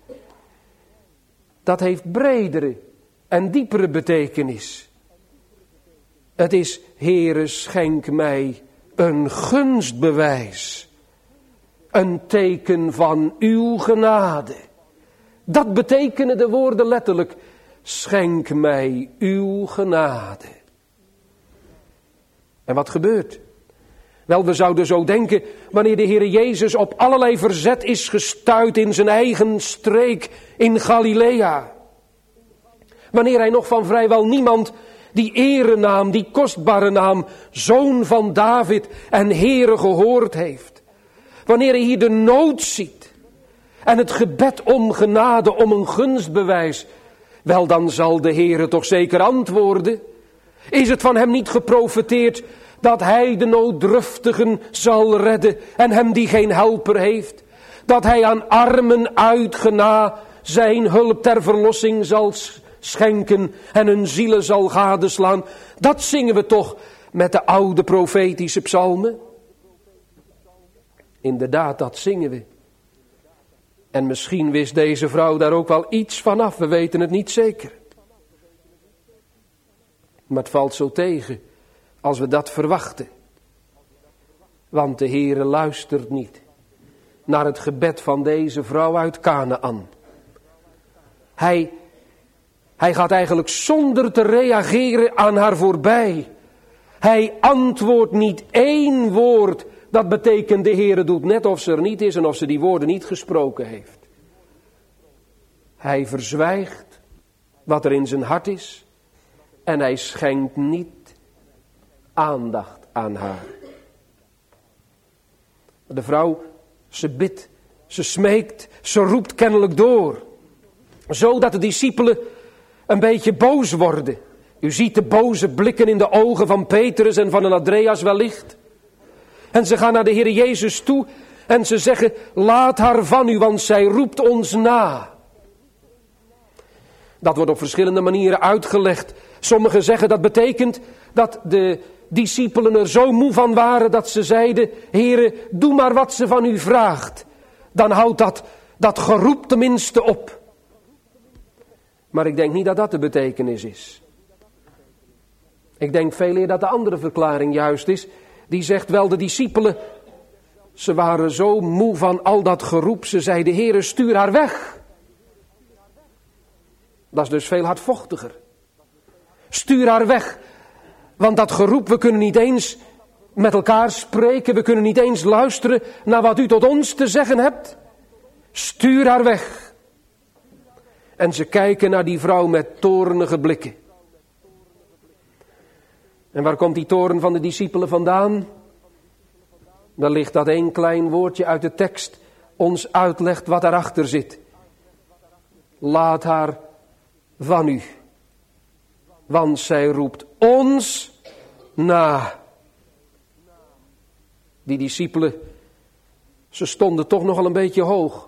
Dat heeft bredere en diepere betekenis. Het is, Heere, schenk mij een gunstbewijs. Een teken van uw genade. Dat betekenen de woorden letterlijk. Schenk mij uw genade. En wat gebeurt? Wel, we zouden zo denken, wanneer de Heere Jezus op allerlei verzet is gestuit in zijn eigen streek in Galilea. Wanneer hij nog van vrijwel niemand die erenaam, die kostbare naam, Zoon van David en Heere gehoord heeft. Wanneer hij hier de nood ziet en het gebed om genade, om een gunstbewijs. Wel, dan zal de Heere toch zeker antwoorden. Is het van hem niet geprofeteerd dat hij de nooddruftigen zal redden en hem die geen helper heeft? Dat hij aan armen uitgena zijn hulp ter verlossing zal schenken en hun zielen zal gadeslaan. Dat zingen we toch met de oude profetische psalmen? Inderdaad, dat zingen we. En misschien wist deze vrouw daar ook wel iets van af, we weten het niet zeker. Maar het valt zo tegen als we dat verwachten. Want de Heere luistert niet naar het gebed van deze vrouw uit Kanaän. Hij gaat eigenlijk zonder te reageren aan haar voorbij. Hij antwoordt niet één woord. Dat betekent de Heere doet net of ze er niet is en of ze die woorden niet gesproken heeft. Hij verzwijgt wat er in zijn hart is. En hij schenkt niet aandacht aan haar. De vrouw, ze bidt, ze smeekt, ze roept kennelijk door. Zodat de discipelen een beetje boos worden. U ziet de boze blikken in de ogen van Petrus en van een Andreas wellicht. En ze gaan naar de Heer Jezus toe en ze zeggen, laat haar van u, want zij roept ons na. Dat wordt op verschillende manieren uitgelegd. Sommigen zeggen dat betekent dat de discipelen er zo moe van waren dat ze zeiden, Heere, doe maar wat ze van u vraagt. Dan houdt dat geroep tenminste op. Maar ik denk niet dat dat de betekenis is. Ik denk veel eer dat de andere verklaring juist is. Die zegt wel, de discipelen, ze waren zo moe van al dat geroep. Ze zeiden, Heere, stuur haar weg. Dat is dus veel hardvochtiger. Stuur haar weg. Want dat geroep, we kunnen niet eens met elkaar spreken. We kunnen niet eens luisteren naar wat u tot ons te zeggen hebt. Stuur haar weg. En ze kijken naar die vrouw met toornige blikken. En waar komt die toorn van de discipelen vandaan? Daar ligt dat één klein woordje uit de tekst ons uitlegt wat daarachter zit. Laat haar van u, want zij roept ons na. Die discipelen, ze stonden toch nogal een beetje hoog.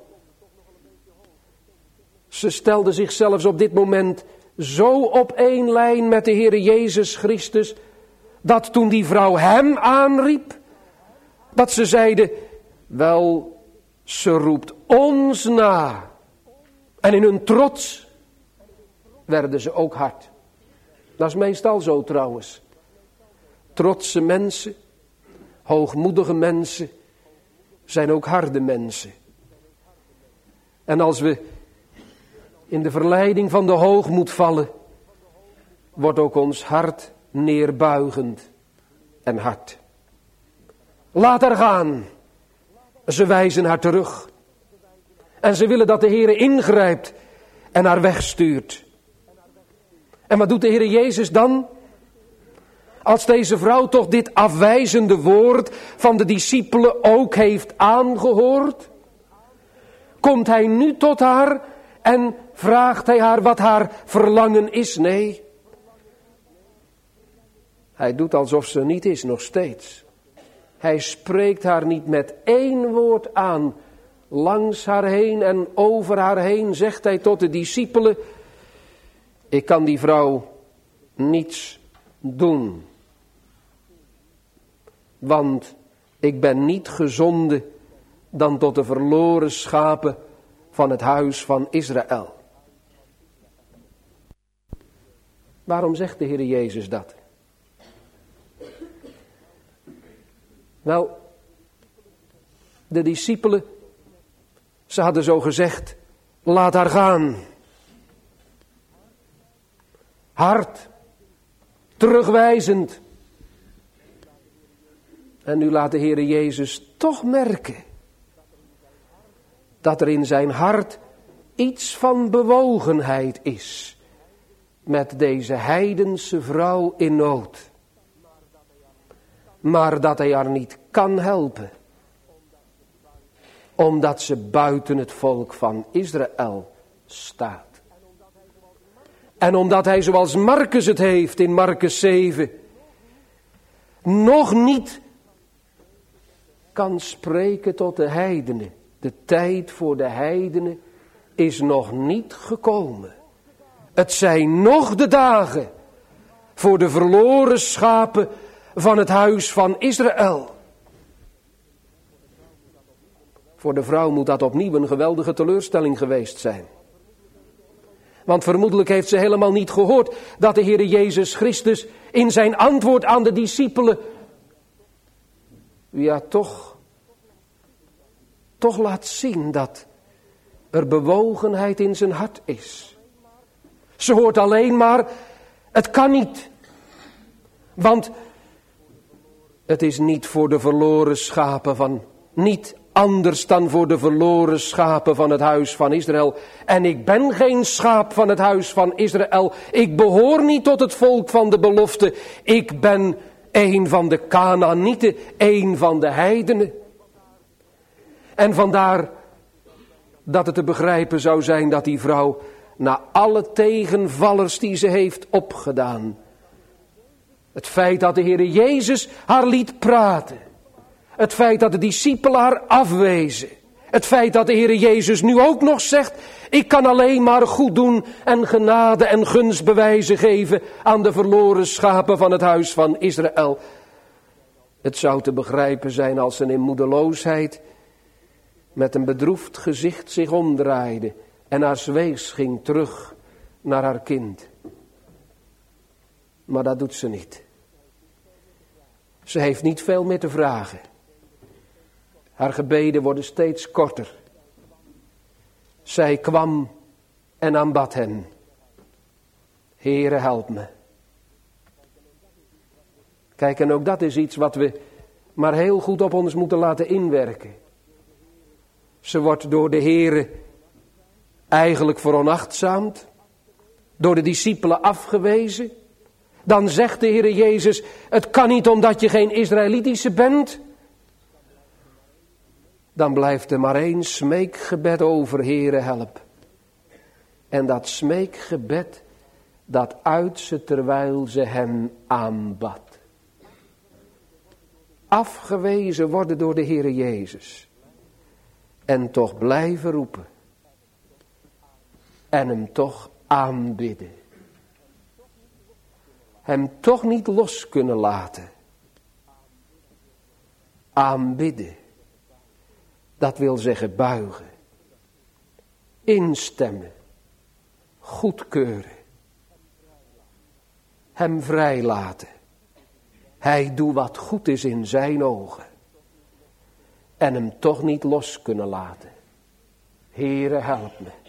Ze stelden zich zelfs op dit moment zo op één lijn met de Heere Jezus Christus, dat toen die vrouw hem aanriep, dat ze zeiden, wel, ze roept ons na. En in hun trots werden ze ook hard. Dat is meestal zo trouwens. Trotse mensen, hoogmoedige mensen, zijn ook harde mensen. En als we in de verleiding van de hoogmoed vallen, wordt ook ons hart neerbuigend en hard. Laat haar gaan. Ze wijzen haar terug. En ze willen dat de Heere ingrijpt en haar wegstuurt. En wat doet de Heere Jezus dan? Als deze vrouw toch dit afwijzende woord van de discipelen ook heeft aangehoord, komt hij nu tot haar en vraagt hij haar wat haar verlangen is? Nee. Hij doet alsof ze niet is, nog steeds. Hij spreekt haar niet met één woord aan. Langs haar heen en over haar heen zegt hij tot de discipelen, ik kan die vrouw niets doen. Want ik ben niet gezonden dan tot de verloren schapen van het huis van Israël. Waarom zegt de Heer Jezus dat? Wel, de discipelen, ze hadden zo gezegd, laat haar gaan. Hard, terugwijzend. En nu laat de Heer Jezus toch merken dat er in zijn hart iets van bewogenheid is met deze heidense vrouw in nood. Maar dat hij haar niet kan helpen, omdat ze buiten het volk van Israël staat. En omdat hij, zoals Marcus het heeft in Marcus 7, nog niet kan spreken tot de heidenen. De tijd voor de heidenen is nog niet gekomen. Het zijn nog de dagen voor de verloren schapen van het huis van Israël. Voor de vrouw moet dat opnieuw een geweldige teleurstelling geweest zijn. Want vermoedelijk heeft ze helemaal niet gehoord dat de Heer Jezus Christus in zijn antwoord aan de discipelen, ja toch, toch laat zien dat er bewogenheid in zijn hart is. Ze hoort alleen maar, het kan niet. Want het is niet voor de verloren schapen van, niet anders dan voor de verloren schapen van het huis van Israël. En ik ben geen schaap van het huis van Israël. Ik behoor niet tot het volk van de belofte. Ik ben een van de Kanaanieten, een van de heidenen. En vandaar dat het te begrijpen zou zijn dat die vrouw na alle tegenvallers die ze heeft opgedaan, het feit dat de Heere Jezus haar liet praten, het feit dat de discipelen haar afwezen, het feit dat de Heere Jezus nu ook nog zegt, ik kan alleen maar goed doen en genade en gunstbewijzen geven aan de verloren schapen van het huis van Israël. Het zou te begrijpen zijn als ze in moedeloosheid met een bedroefd gezicht zich omdraaide en haar weegs ging terug naar haar kind. Maar dat doet ze niet. Ze heeft niet veel meer te vragen. Haar gebeden worden steeds korter. Zij kwam en aanbad hen. Heere, help me. Kijk, en ook dat is iets wat we maar heel goed op ons moeten laten inwerken. Ze wordt door de Heere eigenlijk veronachtzaamd, door de discipelen afgewezen. Dan zegt de Heere Jezus, het kan niet omdat je geen Israëlitische bent. Dan blijft er maar één smeekgebed over, Heere, help. En dat smeekgebed, dat uit ze terwijl ze hem aanbad. Afgewezen worden door de Heere Jezus. En toch blijven roepen. En hem toch aanbidden. Hem toch niet los kunnen laten. Aanbidden. Dat wil zeggen buigen. Instemmen. Goedkeuren. Hem vrijlaten. Hij doet wat goed is in zijn ogen. En hem toch niet los kunnen laten. Heere, help me.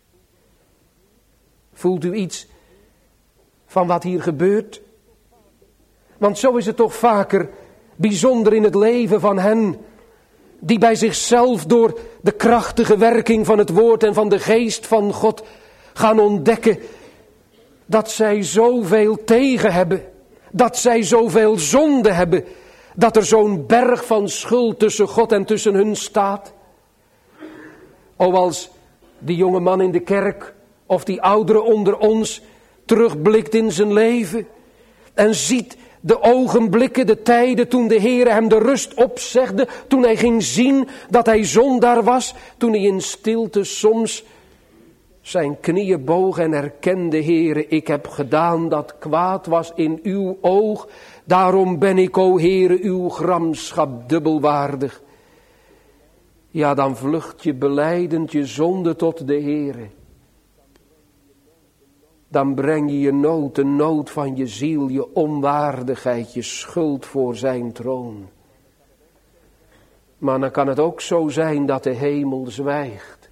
Voelt u iets van wat hier gebeurt? Want zo is het toch vaker bijzonder in het leven van hen die bij zichzelf door de krachtige werking van het woord en van de geest van God gaan ontdekken dat zij zoveel tegen hebben, dat zij zoveel zonde hebben, dat er zo'n berg van schuld tussen God en tussen hun staat. O, als die jonge man in de kerk of die oudere onder ons terugblikt in zijn leven en ziet de ogenblikken, de tijden toen de Heere hem de rust opzegde, toen hij ging zien dat hij zondaar was, toen hij in stilte soms zijn knieën boog en erkende, Heere, ik heb gedaan dat kwaad was in uw oog, daarom ben ik, o Heere, uw gramschap dubbelwaardig. Ja, dan vlucht je belijdend je zonde tot de Heere. Dan breng je je nood, de nood van je ziel, je onwaardigheid, je schuld voor zijn troon. Maar dan kan het ook zo zijn dat de hemel zwijgt.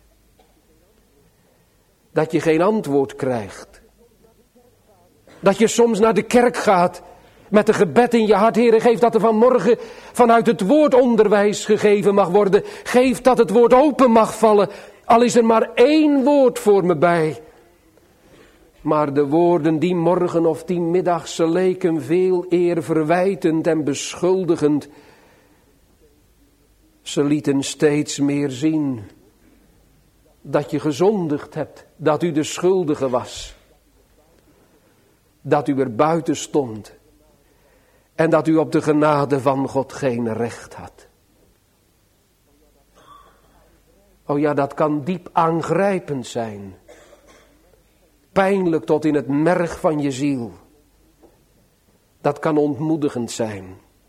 Dat je geen antwoord krijgt. Dat je soms naar de kerk gaat met een gebed in je hart. Heere, geef dat er vanmorgen vanuit het woord onderwijs gegeven mag worden. Geef dat het woord open mag vallen. Al is er maar één woord voor me bij. Maar de woorden die morgen of die middag, ze leken veel eer verwijtend en beschuldigend. Ze lieten steeds meer zien dat je gezondigd hebt, dat u de schuldige was. Dat u er buiten stond en dat u op de genade van God geen recht had. Oh ja, dat kan diep aangrijpend zijn. Pijnlijk tot in het merg van je ziel. Dat kan ontmoedigend zijn.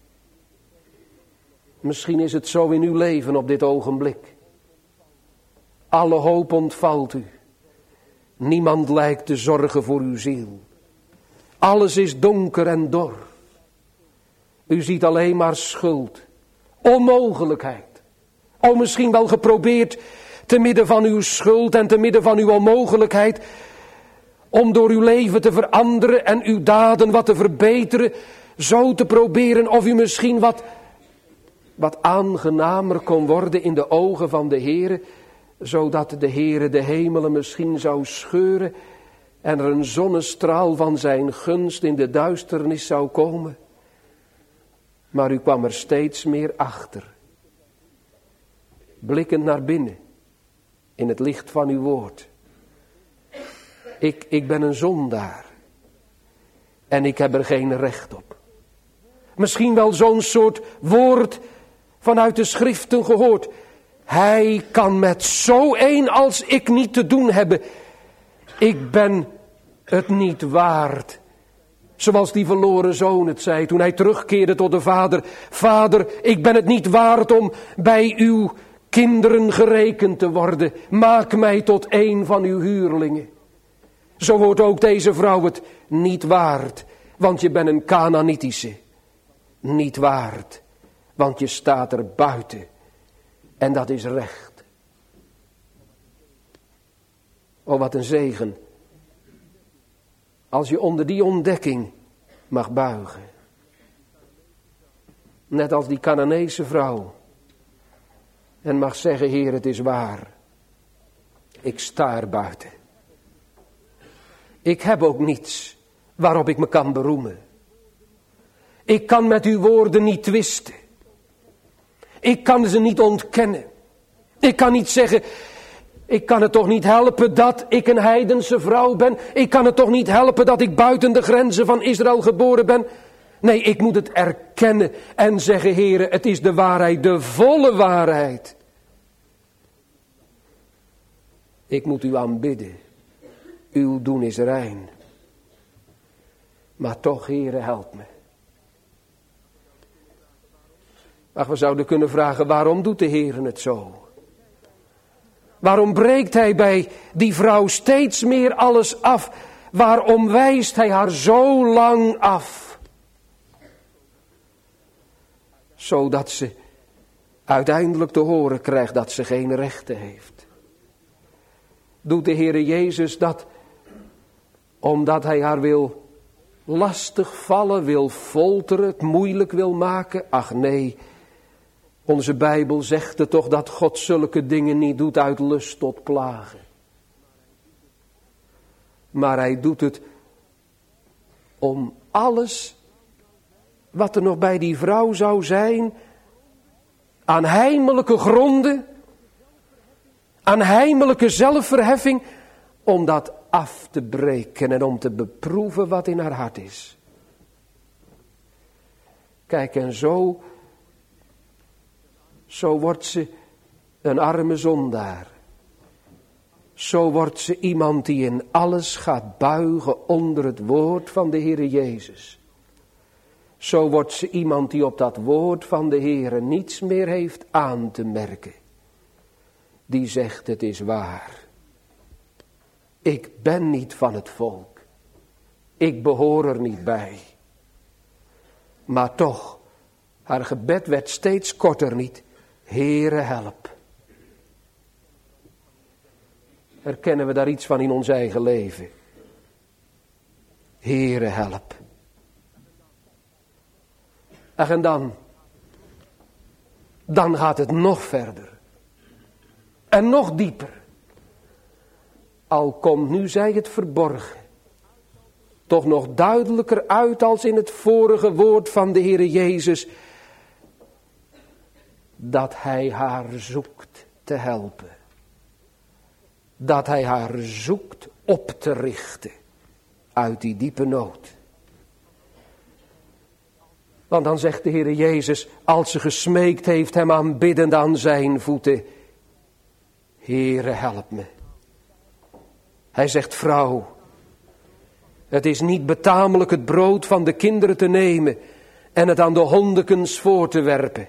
Misschien is het zo in uw leven op dit ogenblik. Alle hoop ontvalt u. Niemand lijkt te zorgen voor uw ziel. Alles is donker en dor. U ziet alleen maar schuld, onmogelijkheid, O, misschien wel geprobeerd te midden van uw schuld en te midden van uw onmogelijkheid om door uw leven te veranderen en uw daden wat te verbeteren, zo te proberen of u misschien wat aangenamer kon worden in de ogen van de Heere, zodat de Heere de hemelen misschien zou scheuren en er een zonnestraal van zijn gunst in de duisternis zou komen. Maar u kwam er steeds meer achter. Blikkend naar binnen, in het licht van uw woord. Ik ben een zondaar. En ik heb er geen recht op. Misschien wel zo'n soort woord vanuit de schriften gehoord. Hij kan met zo een als ik niet te doen hebben. Ik ben het niet waard. Zoals die verloren zoon het zei toen hij terugkeerde tot de vader. Vader, ik ben het niet waard om bij uw kinderen gerekend te worden. Maak mij tot een van uw huurlingen. Zo wordt ook deze vrouw het niet waard, want je bent een Kanaanitische. Niet waard, want je staat er buiten. En dat is recht. Oh, wat een zegen. Als je onder die ontdekking mag buigen. Net als die Canaanese vrouw. En mag zeggen, Heer, het is waar. Ik sta er buiten. Ik heb ook niets waarop ik me kan beroemen. Ik kan met uw woorden niet twisten. Ik kan ze niet ontkennen. Ik kan niet zeggen, ik kan het toch niet helpen dat ik een heidense vrouw ben. Ik kan het toch niet helpen dat ik buiten de grenzen van Israël geboren ben. Nee, ik moet het erkennen en zeggen, Heere, het is de waarheid, de volle waarheid. Ik moet u aanbidden. Uw doen is rein. Maar toch, Heere, help me. Ach, we zouden kunnen vragen, waarom doet de Heere het zo? Waarom breekt hij bij die vrouw steeds meer alles af? Waarom wijst hij haar zo lang af? Zodat ze uiteindelijk te horen krijgt dat ze geen rechten heeft. Doet de Heere Jezus dat omdat hij haar wil lastigvallen, wil folteren, het moeilijk wil maken? Ach nee, onze Bijbel zegt er toch dat God zulke dingen niet doet uit lust tot plagen. Maar hij doet het om alles wat er nog bij die vrouw zou zijn, aan heimelijke gronden, aan heimelijke zelfverheffing, om dat af te breken en om te beproeven wat in haar hart is. Kijk, en zo wordt ze een arme zondaar. Zo wordt ze iemand die in alles gaat buigen onder het woord van de Heere Jezus. Zo wordt ze iemand die op dat woord van de Heere niets meer heeft aan te merken. Die zegt, het is waar. Ik ben niet van het volk. Ik behoor er niet bij. Maar toch, haar gebed werd steeds korter niet. Heere, help. Herkennen we daar iets van in ons eigen leven? Heere, help. Ach, en dan gaat het nog verder. En nog dieper. Al komt nu zij het verborgen, toch nog duidelijker uit als in het vorige woord van de Heere Jezus, dat hij haar zoekt te helpen. Dat hij haar zoekt op te richten uit die diepe nood. Want dan zegt de Heere Jezus, als ze gesmeekt heeft hem aanbiddend aan zijn voeten, Heere, help me. Hij zegt, vrouw, het is niet betamelijk het brood van de kinderen te nemen en het aan de hondekens voor te werpen.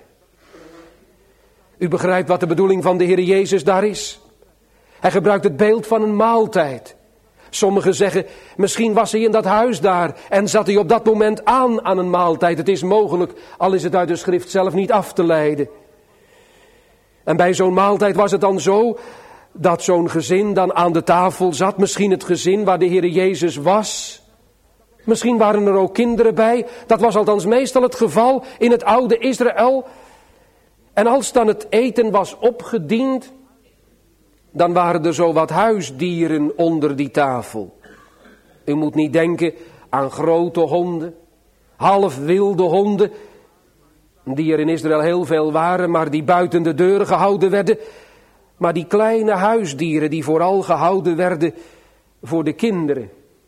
U begrijpt wat de bedoeling van de Heer Jezus daar is. Hij gebruikt het beeld van een maaltijd. Sommigen zeggen, misschien was hij in dat huis daar en zat hij op dat moment aan een maaltijd. Het is mogelijk, al is het uit de schrift zelf niet af te leiden. En bij zo'n maaltijd was het dan zo dat zo'n gezin dan aan de tafel zat. Misschien het gezin waar de Heere Jezus was. Misschien waren er ook kinderen bij. Dat was althans meestal het geval in het oude Israël. En als dan het eten was opgediend, dan waren er zo wat huisdieren onder die tafel. U moet niet denken aan grote honden, half wilde honden, die er in Israël heel veel waren, maar die buiten de deuren gehouden werden. Maar die kleine huisdieren die vooral gehouden werden voor de kinderen.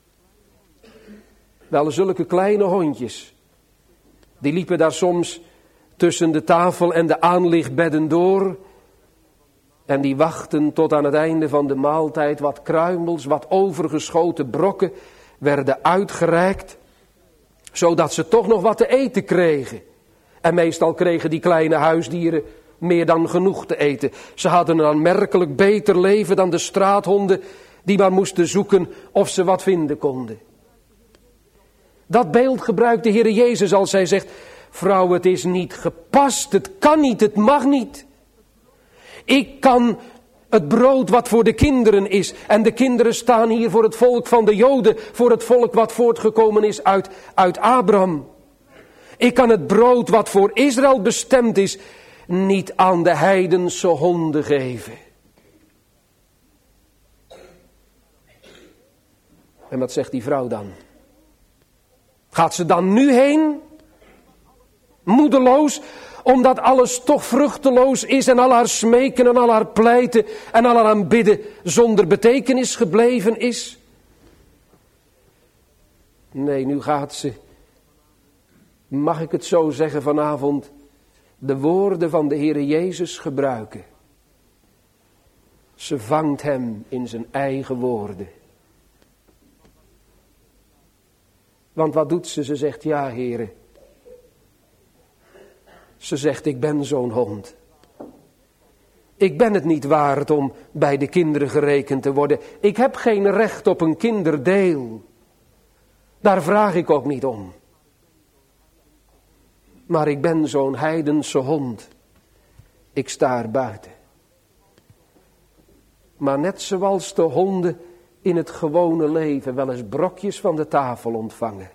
Wel, zulke kleine hondjes, die liepen daar soms tussen de tafel en de aanlichtbedden door. En die wachten tot aan het einde van de maaltijd. Wat kruimels, wat overgeschoten brokken werden uitgereikt. Zodat ze toch nog wat te eten kregen. En meestal kregen die kleine huisdieren meer dan genoeg te eten. Ze hadden een aanmerkelijk beter leven dan de straathonden die maar moesten zoeken of ze wat vinden konden. Dat beeld gebruikt de Heere Jezus als hij zegt: vrouw, het is niet gepast, het kan niet, het mag niet. Ik kan het brood wat voor de kinderen is. En de kinderen staan hier voor het volk van de Joden. Voor het volk wat voortgekomen is uit Abraham. Ik kan het brood wat voor Israël bestemd is niet aan de heidense honden geven. En wat zegt die vrouw dan? Gaat ze dan nu heen? Moedeloos, omdat alles toch vruchteloos is en al haar smeken en al haar pleiten en al haar aanbidden zonder betekenis gebleven is? Nee, nu gaat ze, mag ik het zo zeggen vanavond, de woorden van de Heere Jezus gebruiken. Ze vangt hem in zijn eigen woorden. Want wat doet ze? Ze zegt: ja, Heere. Ze zegt: ik ben zo'n hond. Ik ben het niet waard om bij de kinderen gerekend te worden. Ik heb geen recht op een kinderdeel. Daar vraag ik ook niet om. Maar ik ben zo'n heidense hond. Ik sta er buiten. Maar net zoals de honden in het gewone leven wel eens brokjes van de tafel ontvangen.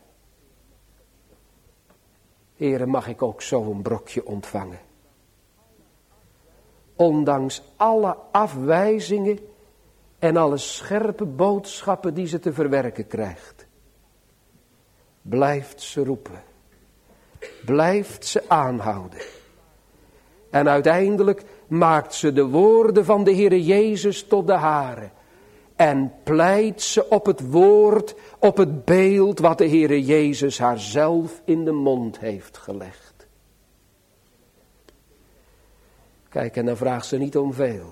Heere, mag ik ook zo'n brokje ontvangen? Ondanks alle afwijzingen en alle scherpe boodschappen die ze te verwerken krijgt. Blijft ze roepen. Blijft ze aanhouden. En uiteindelijk maakt ze de woorden van de Heere Jezus tot de hare. En pleit ze op het woord, op het beeld wat de Heere Jezus haar zelf in de mond heeft gelegd. Kijk, en dan vraagt ze niet om veel.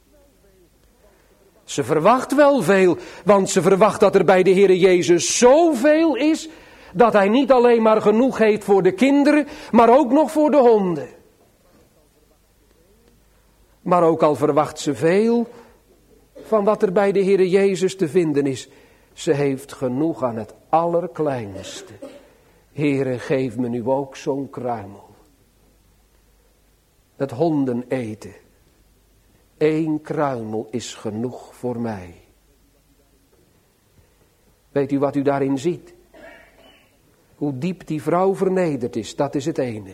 Ze verwacht wel veel, want ze verwacht dat er bij de Heere Jezus zoveel is, dat hij niet alleen maar genoeg heeft voor de kinderen, maar ook nog voor de honden. Maar ook al verwacht ze veel van wat er bij de Heere Jezus te vinden is, ze heeft genoeg aan het allerkleinste. Heere, geef me nu ook zo'n kruimel. Het honden eten. 1 kruimel is genoeg voor mij. Weet u wat u daarin ziet? Hoe diep die vrouw vernederd is, dat is het ene.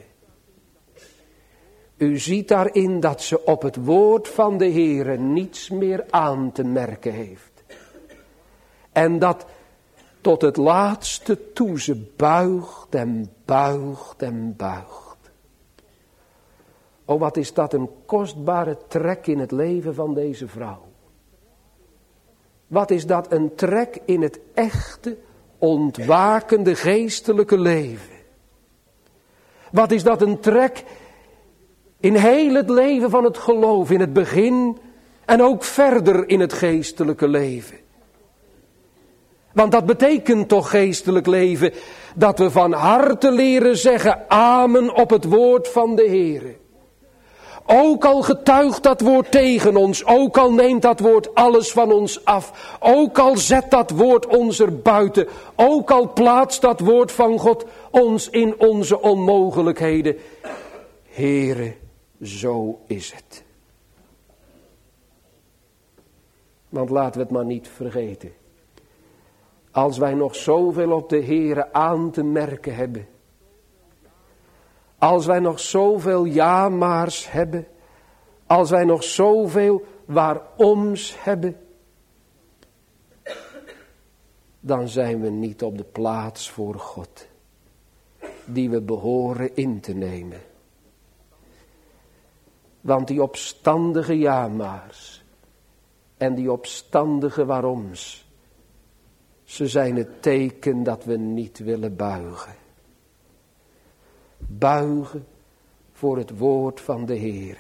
U ziet daarin dat ze op het woord van de Heere niets meer aan te merken heeft. En dat tot het laatste toe ze buigt en buigt en buigt. Oh, wat is dat een kostbare trek in het leven van deze vrouw. Wat is dat een trek in het echte, ontwakende geestelijke leven. Wat is dat een trek in heel het leven van het geloof, in het begin en ook verder in het geestelijke leven. Want dat betekent toch geestelijk leven, dat we van harte leren zeggen amen op het woord van de Heere. Ook al getuigt dat woord tegen ons, ook al neemt dat woord alles van ons af, ook al zet dat woord ons er buiten, ook al plaatst dat woord van God ons in onze onmogelijkheden. Heere, zo is het. Want laten we het maar niet vergeten. Als wij nog zoveel op de Heere aan te merken hebben. Als wij nog zoveel ja-maars hebben. Als wij nog zoveel waaroms hebben. Dan zijn we niet op de plaats voor God. Die we behoren in te nemen. Want die opstandige ja-maars. En die opstandige waaroms. Ze zijn het teken dat we niet willen buigen. Buigen voor het woord van de Heer.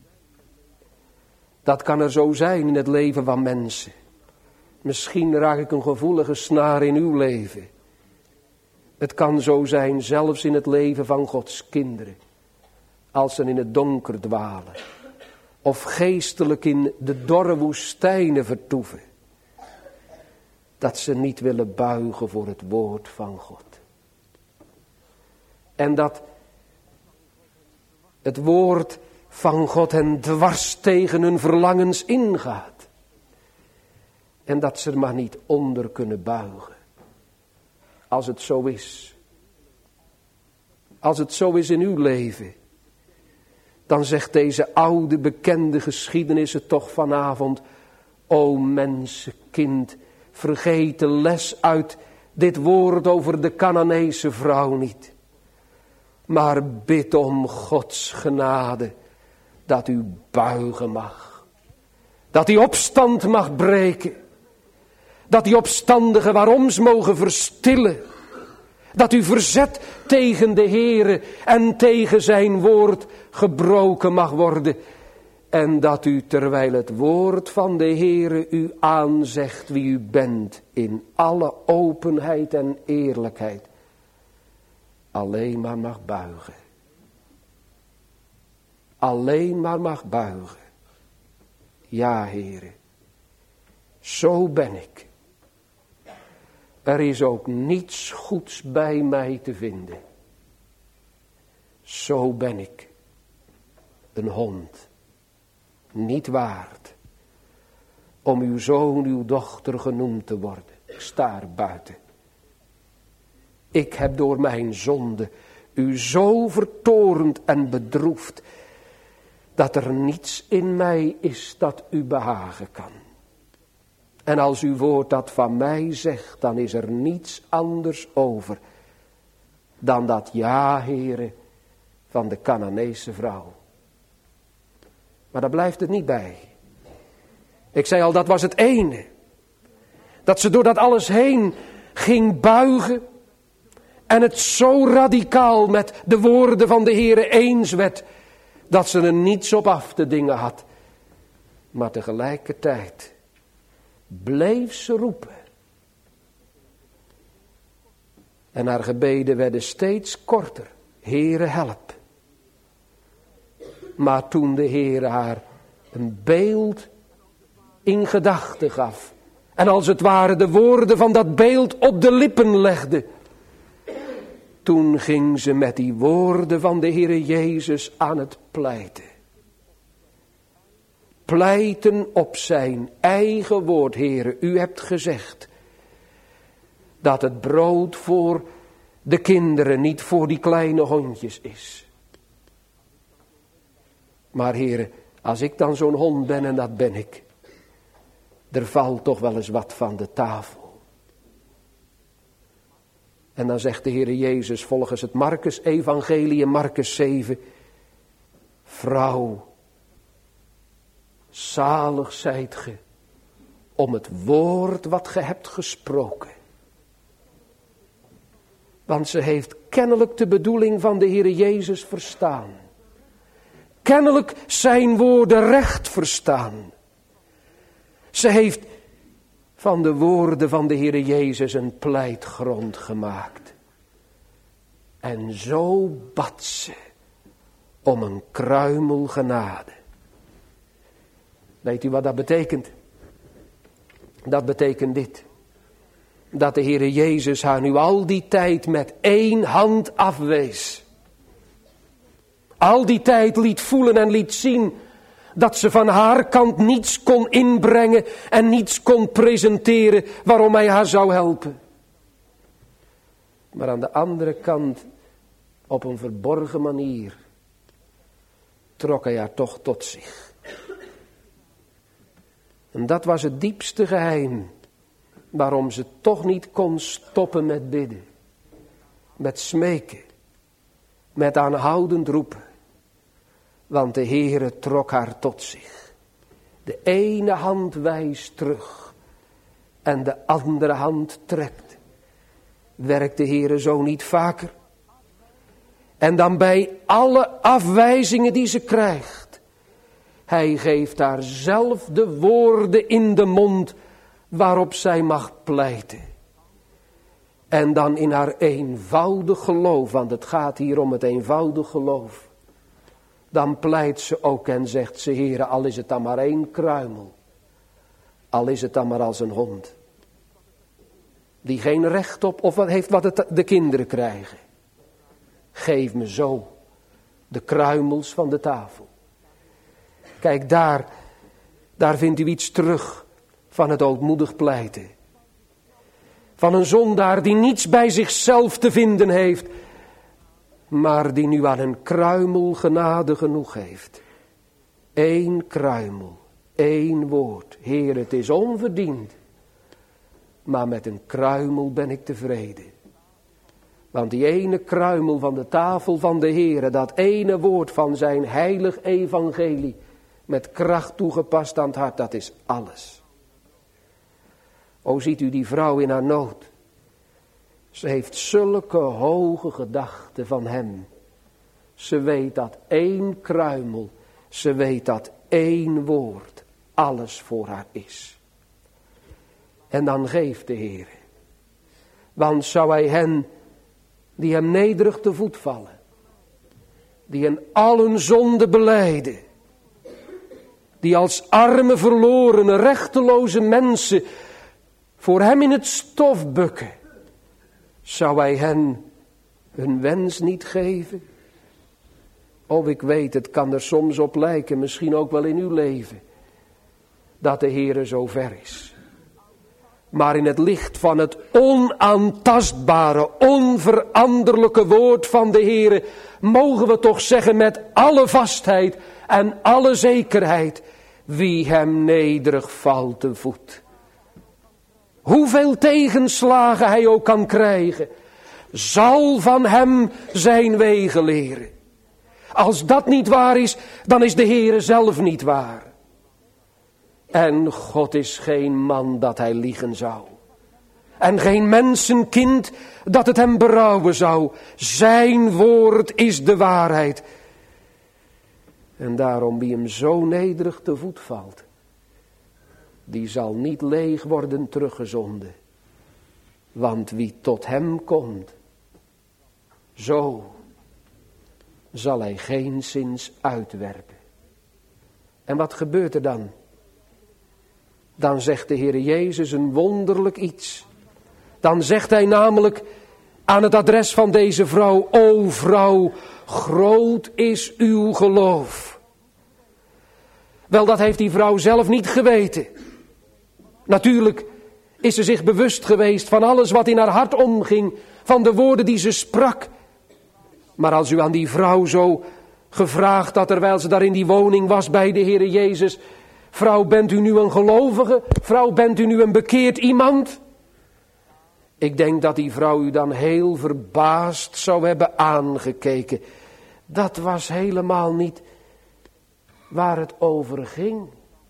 Dat kan er zo zijn in het leven van mensen. Misschien raak ik een gevoelige snaar in uw leven. Het kan zo zijn zelfs in het leven van Gods kinderen. Als ze in het donker dwalen. Of geestelijk in de dorre woestijnen vertoeven. Dat ze niet willen buigen voor het woord van God. En dat het woord van God hen dwars tegen hun verlangens ingaat. En dat ze er maar niet onder kunnen buigen. Als het zo is. Als het zo is in uw leven. Dan zegt deze oude bekende geschiedenis het toch vanavond. O mensenkind, vergeet de les uit dit woord over de Canaanese vrouw niet. Maar bid om Gods genade, dat u buigen mag. Dat die opstand mag breken. Dat die opstandigen waaroms mogen verstillen. Dat uw verzet tegen de Heere en tegen zijn woord gebroken mag worden. En dat u terwijl het woord van de Heere u aanzegt wie u bent in alle openheid en eerlijkheid. Alleen maar mag buigen. Alleen maar mag buigen. Ja, Heere, zo ben ik. Er is ook niets goeds bij mij te vinden. Zo ben ik. Een hond. Niet waard. Om uw zoon, uw dochter genoemd te worden. Ik sta er buiten. Ik heb door mijn zonde u zo vertorend en bedroefd. Dat er niets in mij is dat u behagen kan. En als uw woord dat van mij zegt, dan is er niets anders over. Dan dat ja, Heere, van de Canaanese vrouw. Maar daar blijft het niet bij. Ik zei al, dat was het ene. Dat ze door dat alles heen ging buigen. En het zo radicaal met de woorden van de Heere eens werd. Dat ze er niets op af te dingen had. Maar tegelijkertijd bleef ze roepen. En haar gebeden werden steeds korter. Heere, help. Maar toen de Heere haar een beeld in gedachten gaf. En als het ware de woorden van dat beeld op de lippen legde. Toen ging ze met die woorden van de Heere Jezus aan het pleiten. Pleiten op zijn eigen woord, Heere. U hebt gezegd dat het brood voor de kinderen niet voor die kleine hondjes is. Maar Heere, als ik dan zo'n hond ben, en dat ben ik, er valt toch wel eens wat van de tafel. En dan zegt de Heere Jezus volgens het Markus-evangelie, Markus 7, vrouw, zalig zijt ge om het woord wat ge hebt gesproken. Want ze heeft kennelijk de bedoeling van de Heere Jezus verstaan. Kennelijk zijn woorden recht verstaan. Ze heeft van de woorden van de Heere Jezus een pleitgrond gemaakt. En zo bad ze om een kruimel genade. Weet u wat dat betekent? Dat betekent dit. Dat de Heere Jezus haar nu al die tijd met één hand afwees. Al die tijd liet voelen en liet zien dat ze van haar kant niets kon inbrengen en niets kon presenteren waarom hij haar zou helpen. Maar aan de andere kant, op een verborgen manier, trok hij haar toch tot zich. En dat was het diepste geheim waarom ze toch niet kon stoppen met bidden, met smeken, met aanhoudend roepen. Want de Heere trok haar tot zich. De ene hand wijst terug en de andere hand trekt. Werkt de Heere zo niet vaker? En dan bij alle afwijzingen die ze krijgt, hij geeft haar zelf de woorden in de mond waarop zij mag pleiten. En dan in haar eenvoudig geloof, want het gaat hier om het eenvoudig geloof. Dan pleit ze ook en zegt ze, Heere, al is het dan maar 1 kruimel. Al is het dan maar als een hond. Die geen recht op of wat heeft wat de kinderen krijgen. Geef me zo de kruimels van de tafel. Kijk, daar vindt u iets terug van het ootmoedig pleiten. Van een zondaar die niets bij zichzelf te vinden heeft, maar die nu aan een kruimel genade genoeg heeft. 1 kruimel, 1 woord. Heer, het is onverdiend, maar met een kruimel ben ik tevreden. Want die ene kruimel van de tafel van de Heere, dat ene woord van zijn heilig evangelie, met kracht toegepast aan het hart, dat is alles. O, ziet u die vrouw in haar nood. Ze heeft zulke hoge gedachten van hem. Ze weet dat 1 kruimel, ze weet dat 1 woord alles voor haar is. En dan geeft de Heer. Want zou hij hen die hem nederig te voet vallen, die in al hun zonde belijden, die als arme, verloren, rechteloze mensen voor hem in het stof bukken, zou hij hen hun wens niet geven? Oh, ik weet, het kan er soms op lijken, misschien ook wel in uw leven, dat de Heere zo ver is. Maar in het licht van het onaantastbare, onveranderlijke woord van de Heere, mogen we toch zeggen met alle vastheid en alle zekerheid, wie hem nederig valt te voet. Hoeveel tegenslagen hij ook kan krijgen, zal van hem zijn wegen leren. Als dat niet waar is, dan is de Heere zelf niet waar. En God is geen man dat hij liegen zou. En geen mensenkind dat het hem berouwen zou. Zijn woord is de waarheid. En daarom wie hem zo nederig te voet valt, die zal niet leeg worden teruggezonden. Want wie tot hem komt, zo zal hij geenszins uitwerpen. En wat gebeurt er dan? Dan zegt de Heer Jezus een wonderlijk iets. Dan zegt hij namelijk aan het adres van deze vrouw, o vrouw, groot is uw geloof. Wel, dat heeft die vrouw zelf niet geweten. Natuurlijk is ze zich bewust geweest van alles wat in haar hart omging, van de woorden die ze sprak. Maar als u aan die vrouw zo gevraagd had, terwijl ze daar in die woning was bij de Heer Jezus, vrouw, bent u nu een gelovige? Vrouw, bent u nu een bekeerd iemand? Ik denk dat die vrouw u dan heel verbaasd zou hebben aangekeken. Dat was helemaal niet waar het over ging.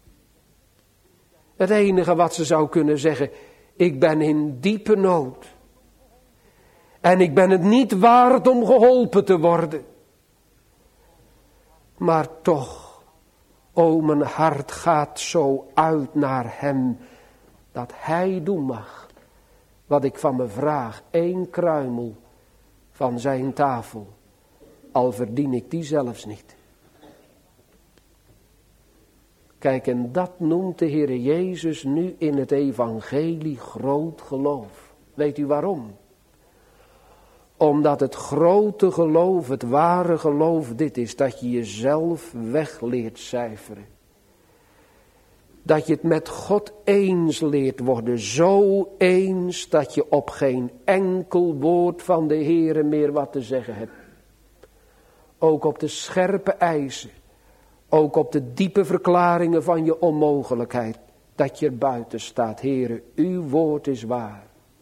Het enige wat ze zou kunnen zeggen, ik ben in diepe nood. En ik ben het niet waard om geholpen te worden. Maar toch, o mijn hart gaat zo uit naar hem, dat hij doen mag wat ik van me vraag, 1 kruimel van zijn tafel, al verdien ik die zelfs niet. Kijk, en dat noemt de Heer Jezus nu in het evangelie groot geloof. Weet u waarom? Omdat het grote geloof, het ware geloof dit is, dat je jezelf weg leert cijferen. Dat je het met God eens leert worden. Zo eens dat je op geen enkel woord van de Heere meer wat te zeggen hebt. Ook op de scherpe eisen. Ook op de diepe verklaringen van je onmogelijkheid. Dat je er buiten staat. Heere, uw woord is waar.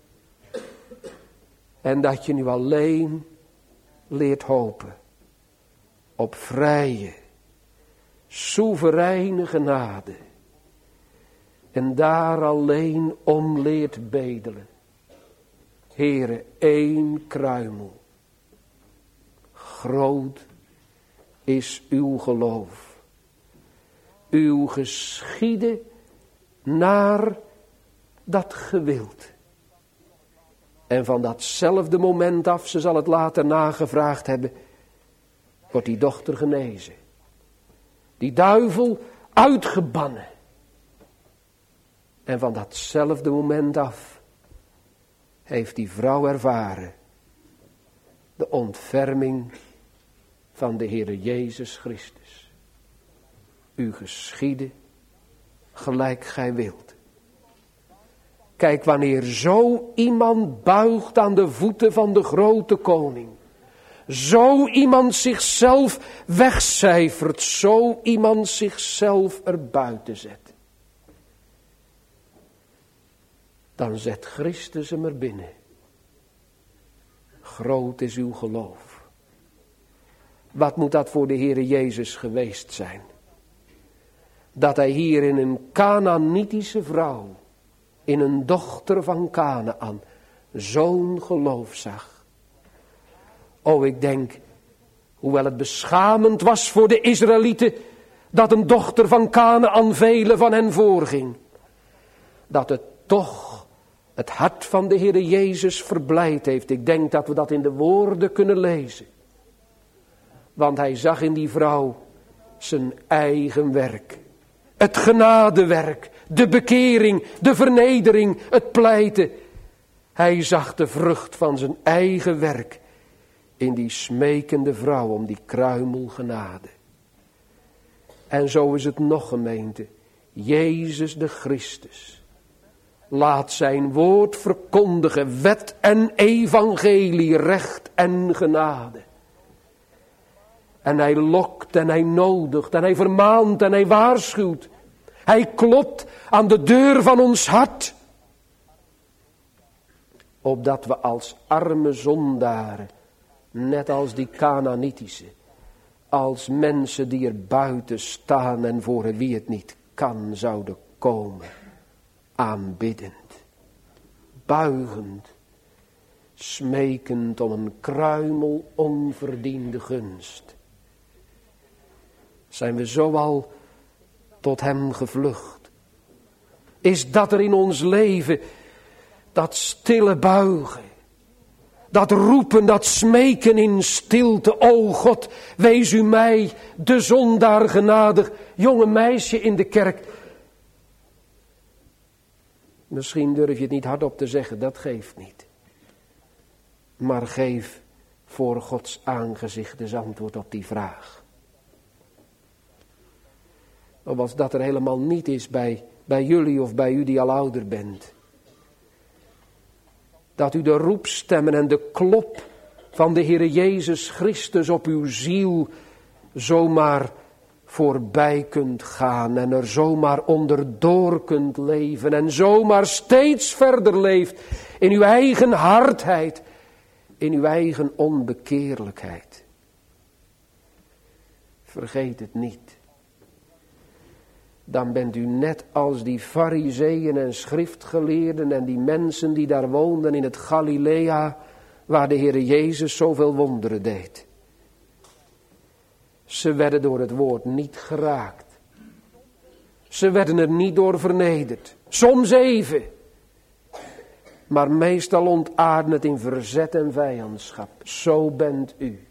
En dat je nu alleen leert hopen. Op vrije, soevereine genade. En daar alleen om leert bedelen. Heere, één kruimel. Groot is uw geloof. Uw geschieden naar dat gewild. En van datzelfde moment af, ze zal het later nagevraagd hebben, wordt die dochter genezen. Die duivel uitgebannen. En van datzelfde moment af heeft die vrouw ervaren de ontferming van de Heere Jezus Christus. U geschieden gelijk gij wilt. Kijk, wanneer zo iemand buigt aan de voeten van de grote koning. Zo iemand zichzelf wegcijfert. Zo iemand zichzelf erbuiten zet. Dan zet Christus hem er binnen. Groot is uw geloof. Wat moet dat voor de Heere Jezus geweest zijn? Dat hij hier in een Kanaanitische vrouw, in een dochter van Kanaan, zo'n geloof zag. O, ik denk, hoewel het beschamend was voor de Israëlieten, dat een dochter van Kanaan velen van hen voorging, dat het toch het hart van de Heere Jezus verblijd heeft. Ik denk dat we dat in de woorden kunnen lezen. Want hij zag in die vrouw zijn eigen werk. Het genadewerk, de bekering, de vernedering, het pleiten. Hij zag de vrucht van zijn eigen werk in die smekende vrouw om die kruimel genade. En zo is het nog, gemeente. Jezus de Christus laat zijn woord verkondigen, wet en evangelie, recht en genade. En hij lokt en hij nodigt en hij vermaant en hij waarschuwt. Hij klopt aan de deur van ons hart. Opdat we als arme zondaren, net als die Kanaanitische, als mensen die er buiten staan en voor wie het niet kan, zouden komen. Aanbiddend, buigend, smekend om een kruimel onverdiende gunst. Zijn we zo al tot hem gevlucht? Is dat er in ons leven, dat stille buigen, dat roepen, dat smeken in stilte. O God, wees u mij, de zondaar genadig, jonge meisje in de kerk. Misschien durf je het niet hardop te zeggen, dat geeft niet. Maar geef voor Gods aangezicht dus antwoord op die vraag. Of als dat er helemaal niet is bij jullie of bij u die al ouder bent. Dat u de roepstemmen en de klop van de Heere Jezus Christus op uw ziel zomaar voorbij kunt gaan en er zomaar onderdoor kunt leven en zomaar steeds verder leeft in uw eigen hardheid, in uw eigen onbekeerlijkheid. Vergeet het niet. Dan bent u net als die farizeeën en schriftgeleerden en die mensen die daar woonden in het Galilea, waar de Heere Jezus zoveel wonderen deed. Ze werden door het woord niet geraakt. Ze werden er niet door vernederd. Soms even. Maar meestal ontaarden het in verzet en vijandschap. Zo bent u.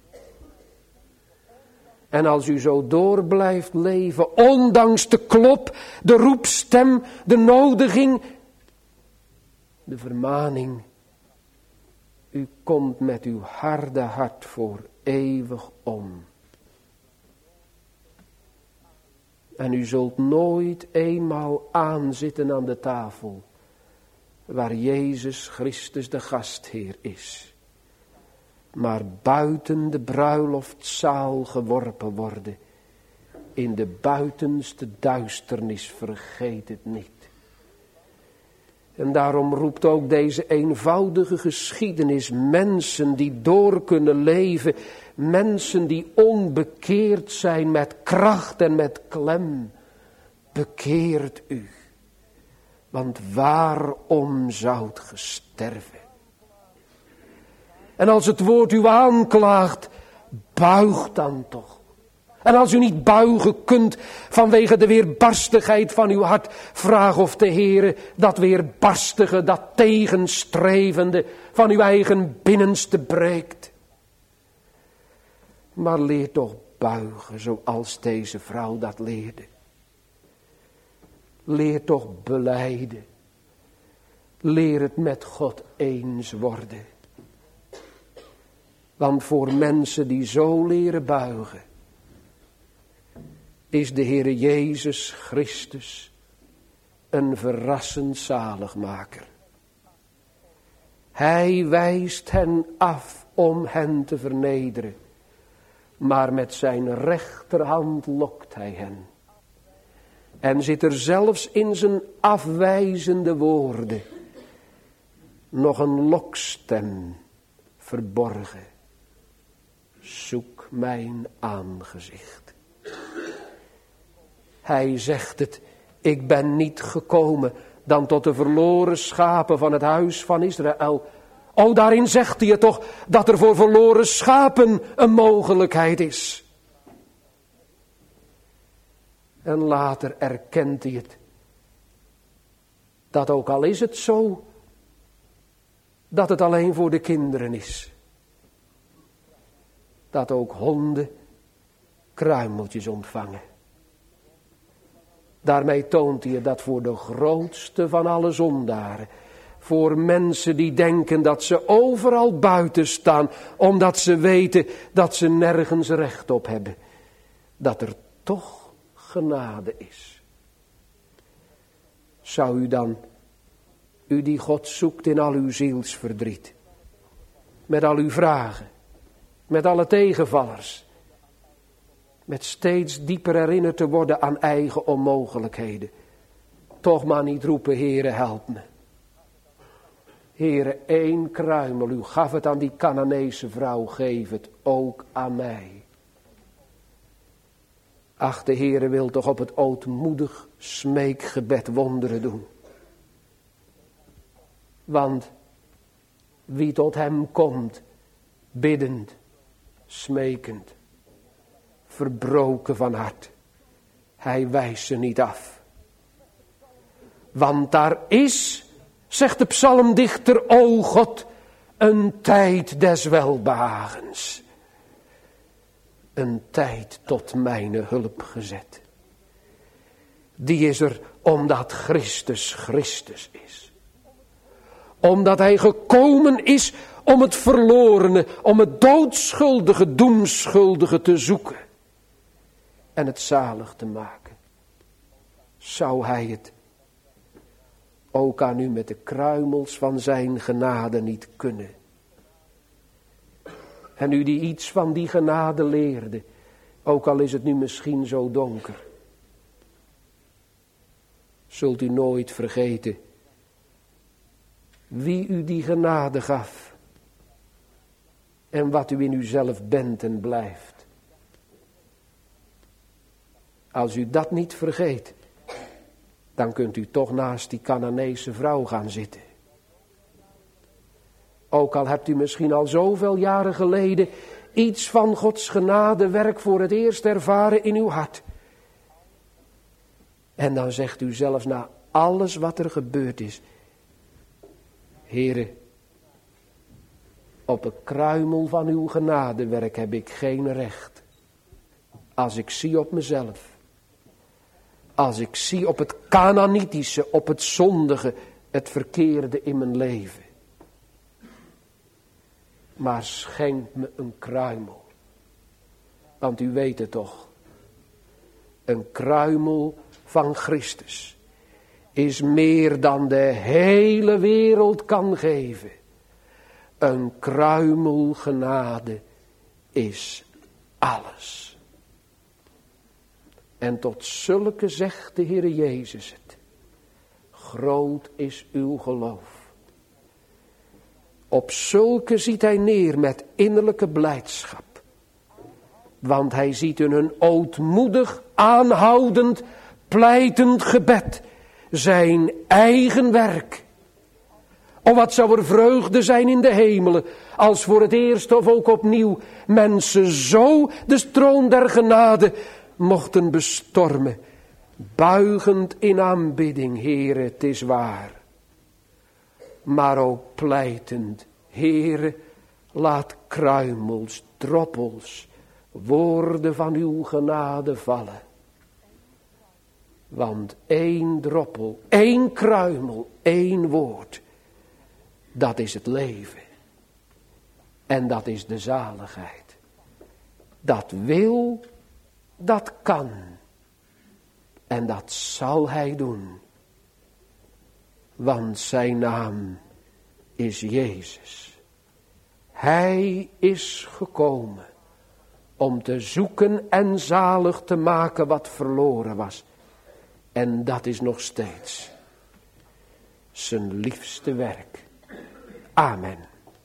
En als u zo door blijft leven, ondanks de klop, de roepstem, de nodiging, de vermaning. U komt met uw harde hart voor eeuwig om. En u zult nooit eenmaal aanzitten aan de tafel waar Jezus Christus de gastheer is, maar buiten de bruiloftzaal geworpen worden, in de buitenste duisternis, vergeet het niet. En daarom roept ook deze eenvoudige geschiedenis mensen die door kunnen leven, mensen die onbekeerd zijn met kracht en met klem. Bekeert u, want waarom zoudt ge sterven? En als het woord u aanklaagt, buig dan toch. En als u niet buigen kunt vanwege de weerbarstigheid van uw hart, vraag of de Heere dat weerbarstige, dat tegenstrevende van uw eigen binnenste breekt. Maar leer toch buigen zoals deze vrouw dat leerde. Leer toch belijden. Leer het met God eens worden. Want voor mensen die zo leren buigen, is de Heere Jezus Christus een verrassend zaligmaker. Hij wijst hen af om hen te vernederen, maar met zijn rechterhand lokt hij hen. En zit er zelfs in zijn afwijzende woorden nog een lokstem verborgen. Zoek mijn aangezicht. Hij zegt het, ik ben niet gekomen dan tot de verloren schapen van het huis van Israël. O, daarin zegt hij het toch, dat er voor verloren schapen een mogelijkheid is. En later erkent hij het, dat ook al is het zo, dat het alleen voor de kinderen is. Dat ook honden kruimeltjes ontvangen. Daarmee toont hij dat voor de grootste van alle zondaren, voor mensen die denken dat ze overal buiten staan, omdat ze weten dat ze nergens recht op hebben, dat er toch genade is. Zou u dan, u die God zoekt in al uw zielsverdriet, met al uw vragen, met alle tegenvallers, met steeds dieper herinnerd te worden aan eigen onmogelijkheden, toch maar niet roepen, Heere, help me. Heere, 1 kruimel, u gaf het aan die Canaanese vrouw, geef het ook aan mij. Ach, de Heere wil toch op het ootmoedig smeekgebed wonderen doen. Want wie tot hem komt, biddend, smekend, verbroken van hart, hij wijst ze niet af. Want daar is, zegt de psalmdichter, o God, een tijd des welbehagens. Een tijd tot mijn hulp gezet. Die is er omdat Christus Christus is. Omdat hij gekomen is om het verlorene, om het doodschuldige, doemschuldige te zoeken. En het zalig te maken. Zou hij het ook aan u met de kruimels van zijn genade niet kunnen? En u die iets van die genade leerde, ook al is het nu misschien zo donker, zult u nooit vergeten wie u die genade gaf en wat u in uzelf bent en blijft. Als u dat niet vergeet, dan kunt u toch naast die Canaanese vrouw gaan zitten. Ook al hebt u misschien al zoveel jaren geleden iets van Gods genadewerk voor het eerst ervaren in uw hart. En dan zegt u zelfs na alles wat er gebeurd is, Heere, op een kruimel van uw genadewerk heb ik geen recht. Als ik zie op mezelf. Als ik zie op het Canaanitische, op het zondige, het verkeerde in mijn leven. Maar schenk me een kruimel. Want u weet het toch. Een kruimel van Christus is meer dan de hele wereld kan geven. Een kruimel genade is alles. En tot zulke zegt de Heere Jezus het. Groot is uw geloof. Op zulke ziet hij neer met innerlijke blijdschap. Want hij ziet in hun ootmoedig, aanhoudend, pleitend gebed zijn eigen werk. O, wat zou er vreugde zijn in de hemelen, als voor het eerst of ook opnieuw mensen zo de troon der genade mochten bestormen, buigend in aanbidding, Heere, het is waar. Maar ook pleitend, Heere, laat kruimels, droppels, woorden van uw genade vallen. Want 1 droppel, 1 kruimel, 1 woord, dat is het leven. En dat is de zaligheid. Dat wil, dat kan. En dat zal hij doen. Want zijn naam is Jezus. Hij is gekomen om te zoeken en zalig te maken wat verloren was. En dat is nog steeds zijn liefste werk. Amen.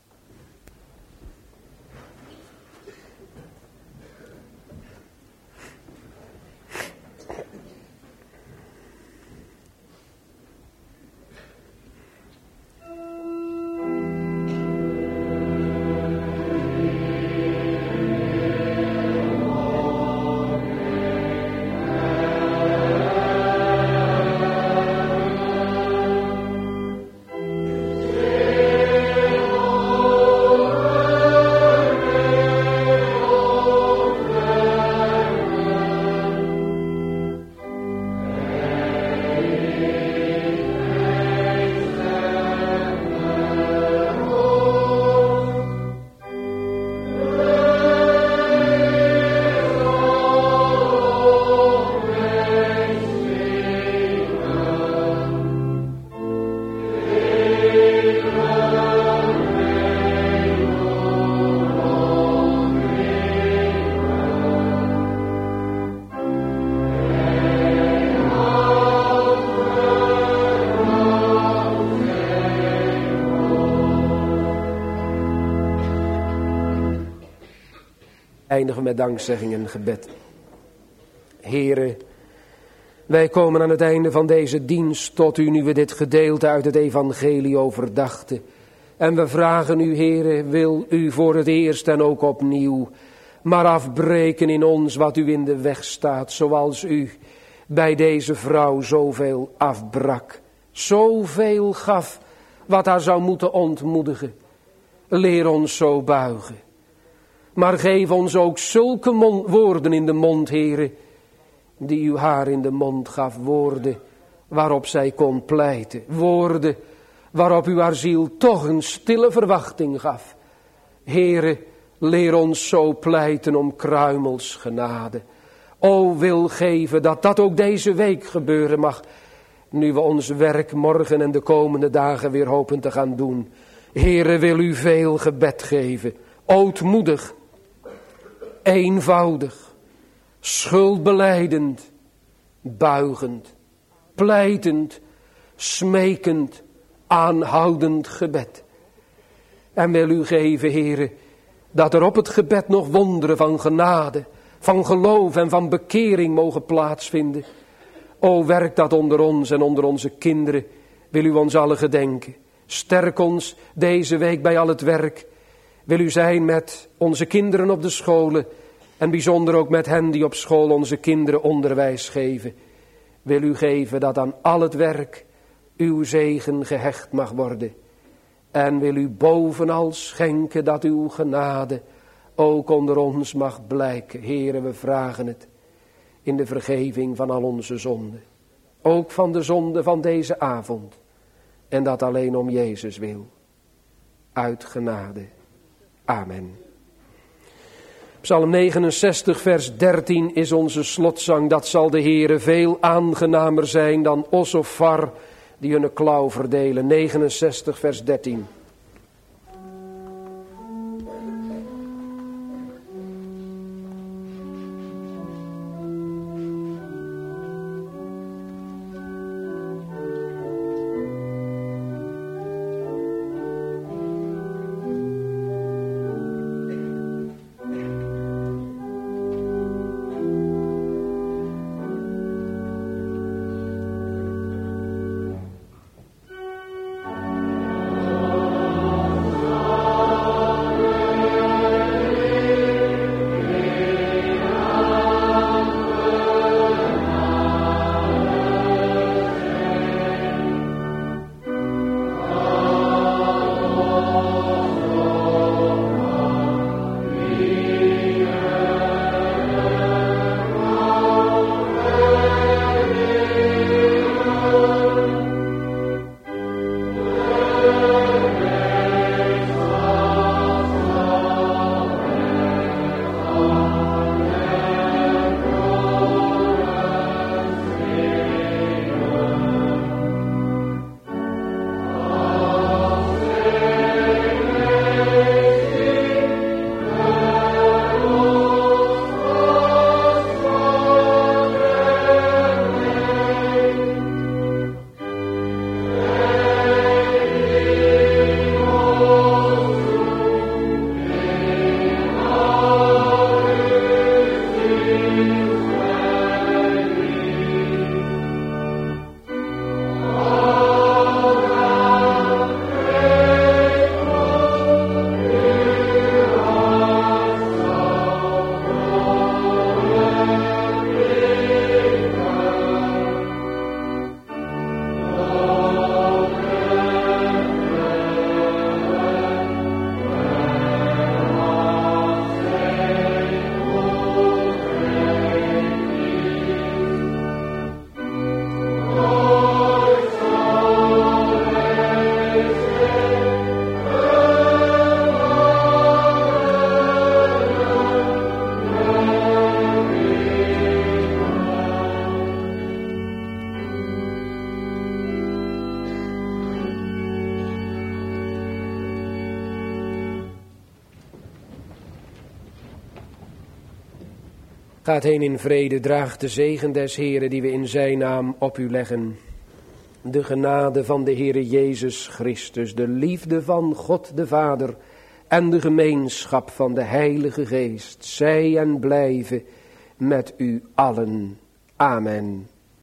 Eindigen met dankzegging en gebed. Heere, wij komen aan het einde van deze dienst tot u, nu we dit gedeelte uit het evangelie overdachten. En we vragen u, Heere, wil u voor het eerst en ook opnieuw maar afbreken in ons wat u in de weg staat, zoals u bij deze vrouw zoveel afbrak, zoveel gaf wat haar zou moeten ontmoedigen. Leer ons zo buigen. Maar geef ons ook zulke woorden in de mond, Heere, die u haar in de mond gaf. Woorden waarop zij kon pleiten. Woorden waarop u haar ziel toch een stille verwachting gaf. Heere, leer ons zo pleiten om kruimels genade. O, wil geven dat dat ook deze week gebeuren mag, nu we ons werk morgen en de komende dagen weer hopen te gaan doen. Heere, wil u veel gebed geven, ootmoedig, eenvoudig, schuldbelijdend, buigend, pleitend, smekend, aanhoudend gebed. En wil u geven, Heere, dat er op het gebed nog wonderen van genade, van geloof en van bekering mogen plaatsvinden. O, werk dat onder ons en onder onze kinderen, wil u ons allen gedenken. Sterk ons deze week bij al het werk. Wil u zijn met onze kinderen op de scholen en bijzonder ook met hen die op school onze kinderen onderwijs geven. Wil u geven dat aan al het werk uw zegen gehecht mag worden. En wil u bovenal schenken dat uw genade ook onder ons mag blijken. Heere, we vragen het in de vergeving van al onze zonden. Ook van de zonde van deze avond. En dat alleen om Jezus wil. Uit genade. Amen. Psalm 69 vers 13 is onze slotzang. Dat zal de Heere veel aangenamer zijn dan os of var die hun klauw verdelen. 69 vers 13. Gaat heen in vrede, draagt de zegen des Heeren die we in zijn naam op u leggen. De genade van de Heere Jezus Christus, de liefde van God de Vader en de gemeenschap van de Heilige Geest, zij en blijven met u allen. Amen.